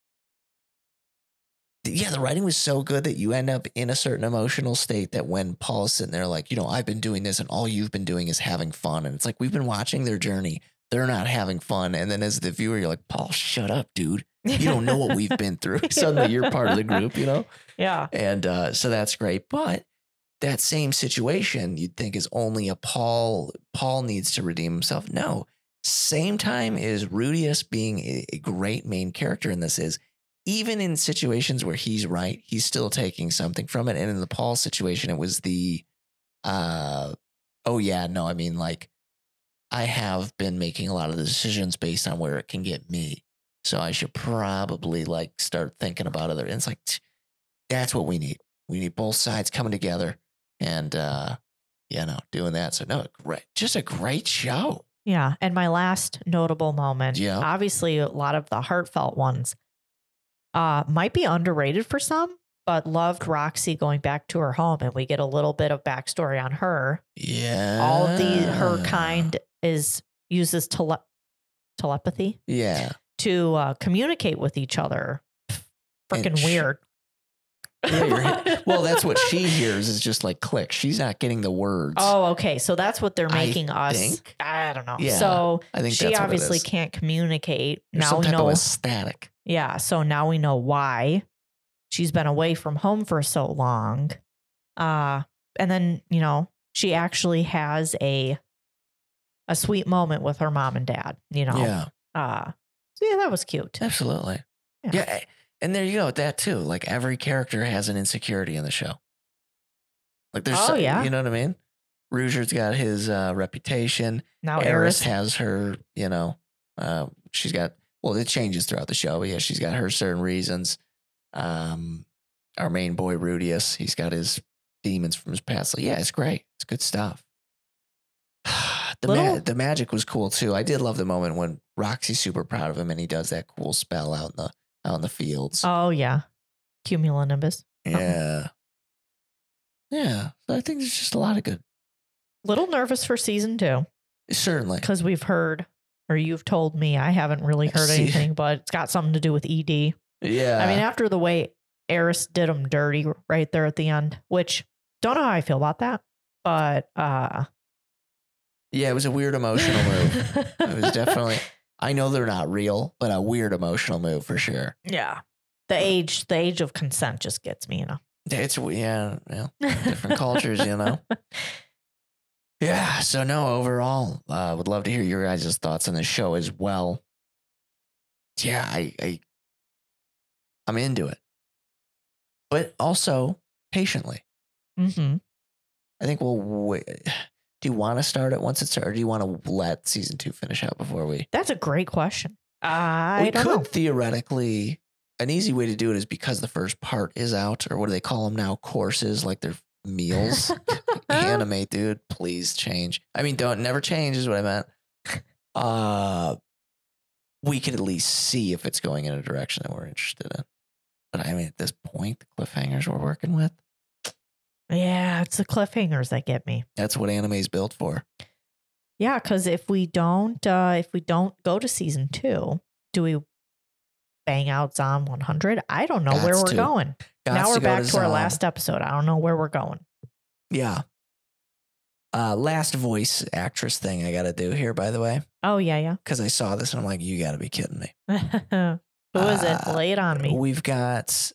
yeah, the writing was so good that you end up in a certain emotional state that when Paul's sitting there, like, you know, I've been doing this and all you've been doing is having fun. And it's like, we've been watching their journey. They're not having fun. And then as the viewer, you're like, Paul, shut up, dude. You don't know what we've been through. Suddenly you're part of the group, you know? Yeah. And uh, so that's great. But that same situation you'd think is only a Paul, Paul needs to redeem himself. No, Same time is Rudius being a, a great main character in this is even in situations where he's right, he's still taking something from it. And in the Paul situation, it was the, uh, oh yeah, no, I mean like I have been making a lot of the decisions based on where it can get me. So I should probably like start thinking about other. And it's like, that's what we need. We need both sides coming together and, uh, you know, doing that. So no, great, just a great show. Yeah. And my last notable moment, Yeah. obviously a lot of the heartfelt ones, uh, might be underrated for some, but loved Roxy going back to her home, and we get a little bit of backstory on her. Yeah. All of the, her kind is uses tele- telepathy. Yeah. To uh, communicate with each other. Freaking sh- weird. Yeah, well, that's what she hears is just like click. She's not getting the words. Oh, okay. So that's what they're making I us. Think. I don't know. Yeah, so I think she that's obviously what it is. can't communicate. There's now some we type know. Of a static. Yeah. So now we know why she's been away from home for so long. Uh, and then, you know, she actually has a a sweet moment with her mom and dad, you know. Yeah. Uh, so yeah, that was cute. Absolutely. Yeah. yeah. And there you go with that too. Like every character has an insecurity in the show. Like there's, Oh, so, yeah. you know what I mean? Rouger's got his uh, reputation. Now Eris Eris has her, you know, uh, she's got, well, it changes throughout the show, but yeah, she's got her certain reasons. Um, our main boy, Rudius, he's got his demons from his past. So yeah, it's great. It's good stuff. The, Little- ma- the magic was cool too. I did love the moment when Roxy's super proud of him and he does that cool spell out in the out in the fields. Oh yeah, cumulonimbus. Yeah, yeah. So I think there's just a lot of good. Little nervous for season two Certainly, because we've heard, or you've told me, I haven't really heard See- anything, but it's got something to do with E D. yeah. I mean, after the way Eris did him dirty right there at the end, which don't know how I feel about that, but uh, yeah, it was a weird emotional move. It was definitely. I know they're not real, but a weird emotional move for sure. Yeah. The age, the age of consent just gets me, you know. It's yeah, yeah. Different cultures, you know. Yeah. So no, overall, I uh, would love to hear your guys' thoughts on the show as well. Yeah, I, I, I'm into it, but also patiently. Mm-hmm. I think we'll wait. Do you want to start it once it starts, or do you want to let season two finish out before we? That's a great question. I we don't could know. theoretically. An easy way to do it is because the first part is out, or what do they call them now? Courses, like they're meals. Anime, dude, please change. I mean, don't never change is what I meant. Uh, we could at least see if it's going in a direction that we're interested in. But I mean, at this point, the cliffhangers we're working with, Yeah, it's the cliffhangers that get me. that's what anime is built for. Yeah, because if we don't, uh, if we don't go to season two, do we bang out Zom one hundred? I don't know Gots where we're to. going. Gots now we're to go back to to, our Zom. last episode. I don't know where we're going. Yeah. Uh, last voice actress thing I got to do here, by the way, Oh yeah, because I saw this and I'm like, you got to be kidding me. yeah. Who is it? Uh, Lay it on me. We've got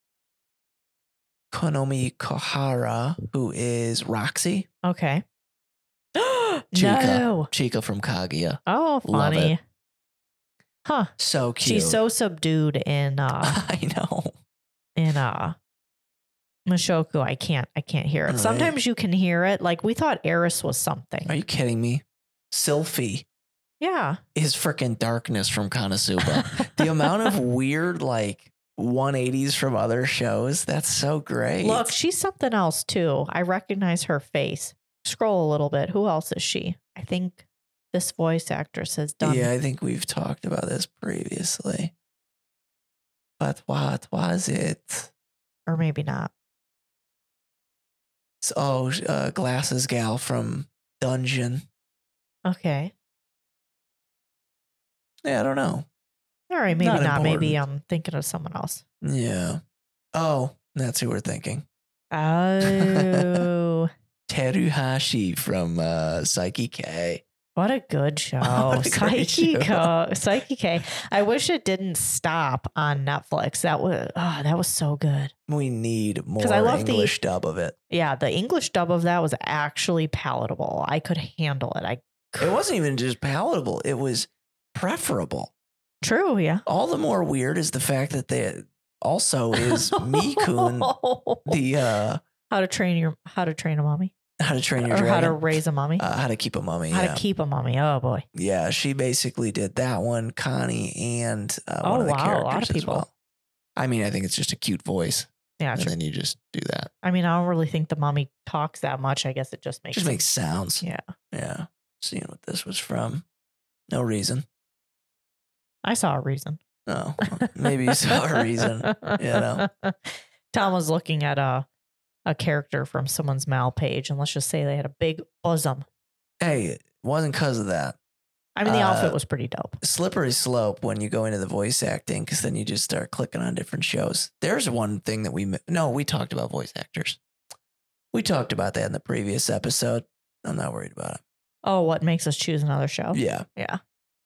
Konomi Kohara, who is Roxy, Okay. Chica. No. Chica from Kaguya. Oh, Love funny. it. Huh. So cute. She's so subdued in uh I know. in uh Mushoku. I can't I can't hear it. Right. Sometimes you can hear it. Like we thought Eris was something. Are you kidding me? Sylphie Yeah. is freaking darkness from Konosuba. The amount of weird like one eighties from other shows, that's so great. Look, she's something else too. I recognize her face. Scroll a little bit. Who else is she? I think this voice actress has done. Yeah, I think we've talked about this previously. But what was it? Or maybe not. So, oh, uh, Glasses Gal from Dungeon. Okay. Yeah, I don't know. All right, maybe Not not. Maybe important. I'm thinking of someone else. Yeah. Oh, that's who we're thinking. Oh, Teruhashi from uh, Psyche K. what a good show. What a great Psyche, show. Psyche K. I wish it didn't stop on Netflix. That was oh, that was so good. We need more 'Cause I love the- English dub of it. Yeah, the English dub of that was actually palatable. I could handle it. I It wasn't even just palatable. It was preferable. True, yeah. All the more weird is the fact that they also is Mikun, the uh, how to train your how to train a mommy. How to Train Your or Dragon. how to raise a mummy. Uh, how to keep a mummy. How yeah. to keep a mummy. Oh boy. Yeah, she basically did that one, Connie, and uh, Oh, one of the wow, a characters lot of as people. well. I mean, I think it's just a cute voice, Yeah, and true. then you just do that. I mean, I don't really think the mummy talks that much. I guess it just makes Just them- makes sounds. Yeah. Yeah. Seeing what this was from. No reason. I saw a reason. No. Maybe you saw a reason. You know. Tom was looking at a a character from someone's Mal page, and let's just say they had a big bosom. Hey, it wasn't because of that. I mean, the Uh, outfit was pretty dope. Slippery slope when you go into the voice acting, because then you just start clicking on different shows. There's one thing that we mi- no, we talked about voice actors. We talked about that in the previous episode. I'm not worried about it. Oh, what makes us choose another show? Yeah, Yeah.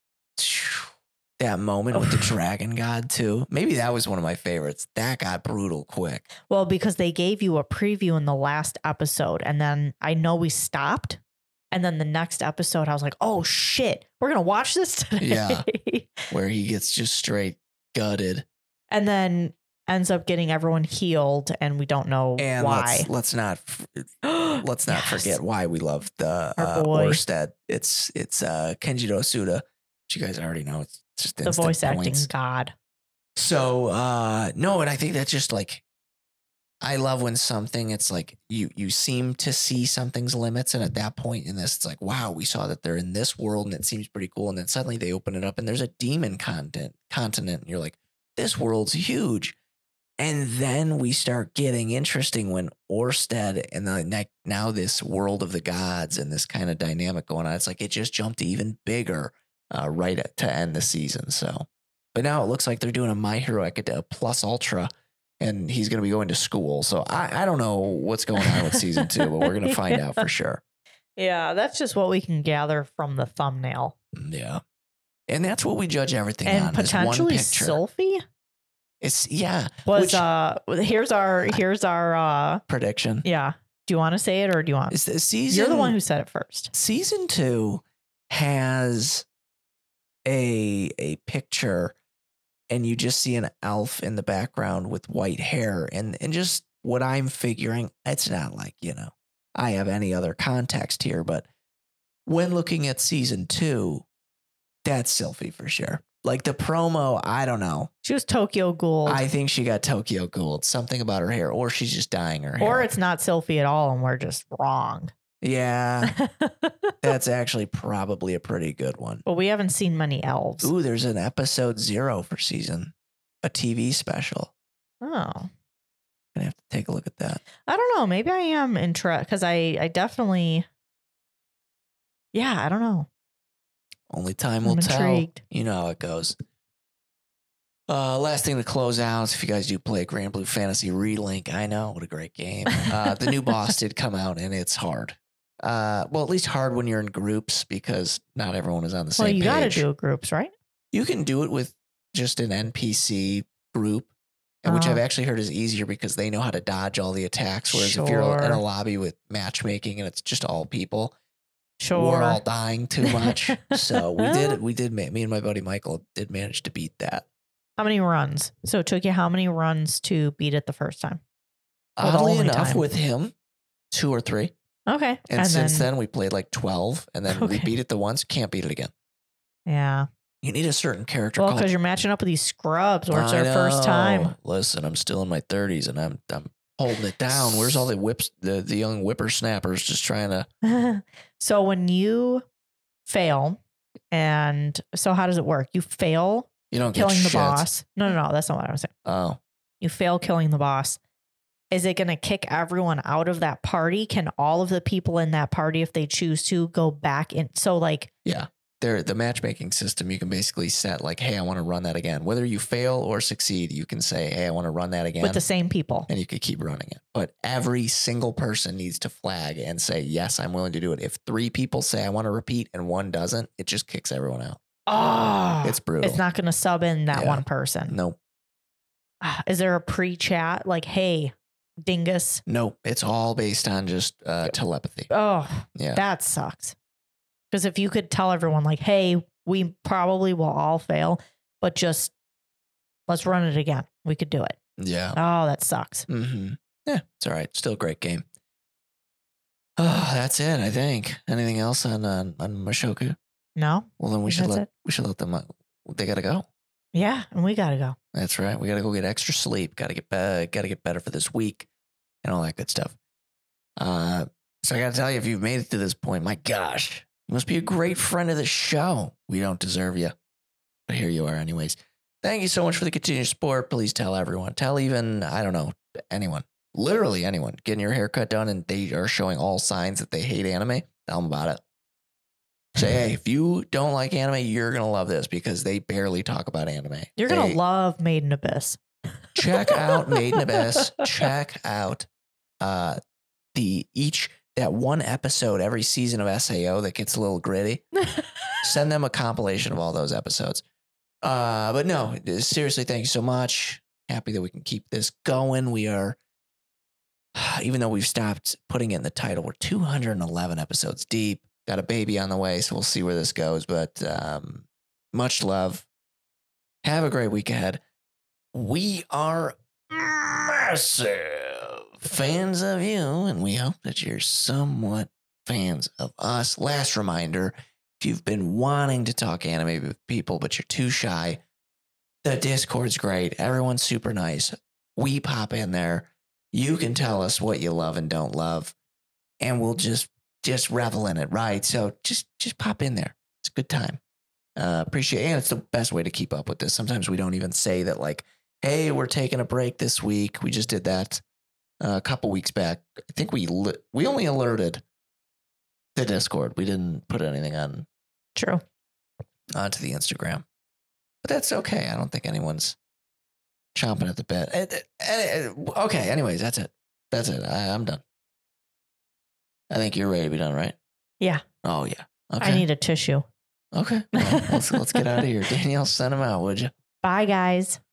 that moment with the dragon god too. Maybe that was one of my favorites. That got brutal quick. Well, because they gave you a preview in the last episode, and then I know we stopped. And then the next episode, I was like, oh shit, we're going to watch this today. Yeah. Where he gets just straight gutted. And then ends up getting everyone healed, and we don't know And why. let's let's not let's not Yes. forget why we love the Our uh, boy. Orsted. It's it's uh, Kenjiro Suda, which you guys already know. It's just The instant voice acting points. god. So uh, no, and I think that's just like I love when something it's like you you seem to see something's limits, and at that point in this, it's like wow, we saw that they're in this world, and it seems pretty cool, and then suddenly they open it up, and there's a demon content continent, and you're like, this world's huge. And then we start getting interesting when Orsted and the, now this world of the gods and this kind of dynamic going on. It's like it just jumped even bigger uh, right at, to end the season. So, but now it looks like they're doing a My Hero Academia Plus Ultra, and he's going to be going to school. So I, I don't know what's going on with season two, but we're going to find out for sure. Yeah, that's just what we can gather from the thumbnail. Yeah. And that's what we judge everything And on. is one potentially picture. Sylphie It's yeah. was Which- uh here's our here's our uh Prediction. yeah. Do you want to say it or do you want Is the season You're the one who said it first. season two has a a picture and you just see an elf in the background with white hair and and just what I'm figuring, it's not like, you know, I have any other context here, but when looking at season two, that's Sylphie for sure. Like the promo, I don't know. She was Tokyo Ghoul. I think she got Tokyo Ghouled. Something about her hair, or she's just dyeing her hair. or it's not Sylphie at all and we're just wrong. yeah, that's actually probably a pretty good one. But we haven't seen many elves. Ooh, there's an episode zero for season, a T V special. Oh. Gonna have to take a look at that. I don't know. Maybe I am interested because I, I definitely, yeah, I don't know. Only time will I'm tell. intrigued. You know how it goes. Uh, last thing to close out, if you guys do play Grand Blue Fantasy Relink, I know, what a great game. Uh, the new boss did come out and it's hard. Uh, well, at least hard when you're in groups because not everyone is on the same Well, you got to page. do groups, right? You can do it with just an N P C group, and which Oh. I've actually heard is easier because they know how to dodge all the attacks. Whereas if you're in Sure. a lobby with matchmaking and it's just all people, Sure. we're all dying too much. So we did, we did, ma- me and my buddy Michael did manage to beat that. How many runs? So it took you how many runs to beat it the first time? Well, the Oddly only enough, time. with him, two or three. Okay. And, since then, we played like twelve, and then we Okay. beat it the once, can't beat it again. yeah. You need a certain character Well, called because you're matching up with these scrubs where it's I their first know. time. Listen, I'm still in my thirties, and I'm I'm holding it down. Where's all the whips, the the young whippersnappers just trying to? So when you fail, and so how does it work? You fail You don't killing get the shit. boss. No, no, no. That's not what I was saying. Oh, You fail killing the boss. Is it going to kick everyone out of that party? Can all of the people in that party, if they choose to, go back in? So, like, yeah. There, the matchmaking system, you can basically set like, hey, I want to run that again. Whether you fail or succeed, you can say, hey, I want to run that again. with the same people. And you could keep running it. But every single person needs to flag and say, yes, I'm willing to do it. If three people say, I want to repeat, and one doesn't, it just kicks everyone out. Oh, It's brutal. it's not going to sub in that Yeah. one person. Nope. Ah, Is there a pre chat like, hey, dingus? Nope. It's all based on just uh, telepathy. Oh, Yeah. that sucks. Because if you could tell everyone, like, hey, we probably will all fail, but just let's run it again. We could do it. Yeah. Oh, that sucks. Mm-hmm. Yeah, it's all right. Still a great game. Oh, that's it, I think. Anything else on on, on Mushoku? No. Well, then we I should think let that's we should let them. Uh, they gotta go. Yeah, and we gotta go. That's right. We gotta go get extra sleep. Gotta get be- Gotta get better for this week, and all that good stuff. Uh, so I gotta tell you, if you've made it to this point, my gosh, you must be a great friend of the show. We don't deserve you, but here you are, anyways. Thank you so much for the continued support. Please tell everyone. Tell even I don't know anyone. Literally anyone getting your haircut done and they are showing all signs that they hate anime. Tell them about it. Say, hey, if you don't like anime, you're going to love this because they barely talk about anime. You're going to love Made in Abyss. Check out Made in Abyss. Check out uh, the each that one episode every season of S A O that gets a little gritty. Send them a compilation of all those episodes. Uh, but no, seriously, thank you so much. Happy that we can keep this going. We are, even though we've stopped putting it in the title, we're two hundred eleven episodes deep. Got a baby on the way, so we'll see where this goes. But um, much love. Have a great week ahead. We are massive fans of you, and we hope that you're somewhat fans of us. Last reminder, if you've been wanting to talk anime with people, but you're too shy, the Discord's great. Everyone's super nice. We pop in there. You can tell us what you love and don't love, and we'll just just revel in it, right? So just just pop in there. It's a good time. Uh, appreciate it. And it's the best way to keep up with this. Sometimes we don't even say that, like, hey, we're taking a break this week. We just did that uh, a couple weeks back. I think we li- we only alerted the Discord. We didn't put anything on True. onto the Instagram. But that's okay. I don't think anyone's chomping at the bit. Uh, uh, uh, Okay, anyways, that's it. That's it. I, I'm done. I think you're ready to be done, right? Yeah. Oh, yeah. Okay. I need a tissue. Okay. Well, let's, let's get out of here. Danielle, send them out, would you? Bye, guys.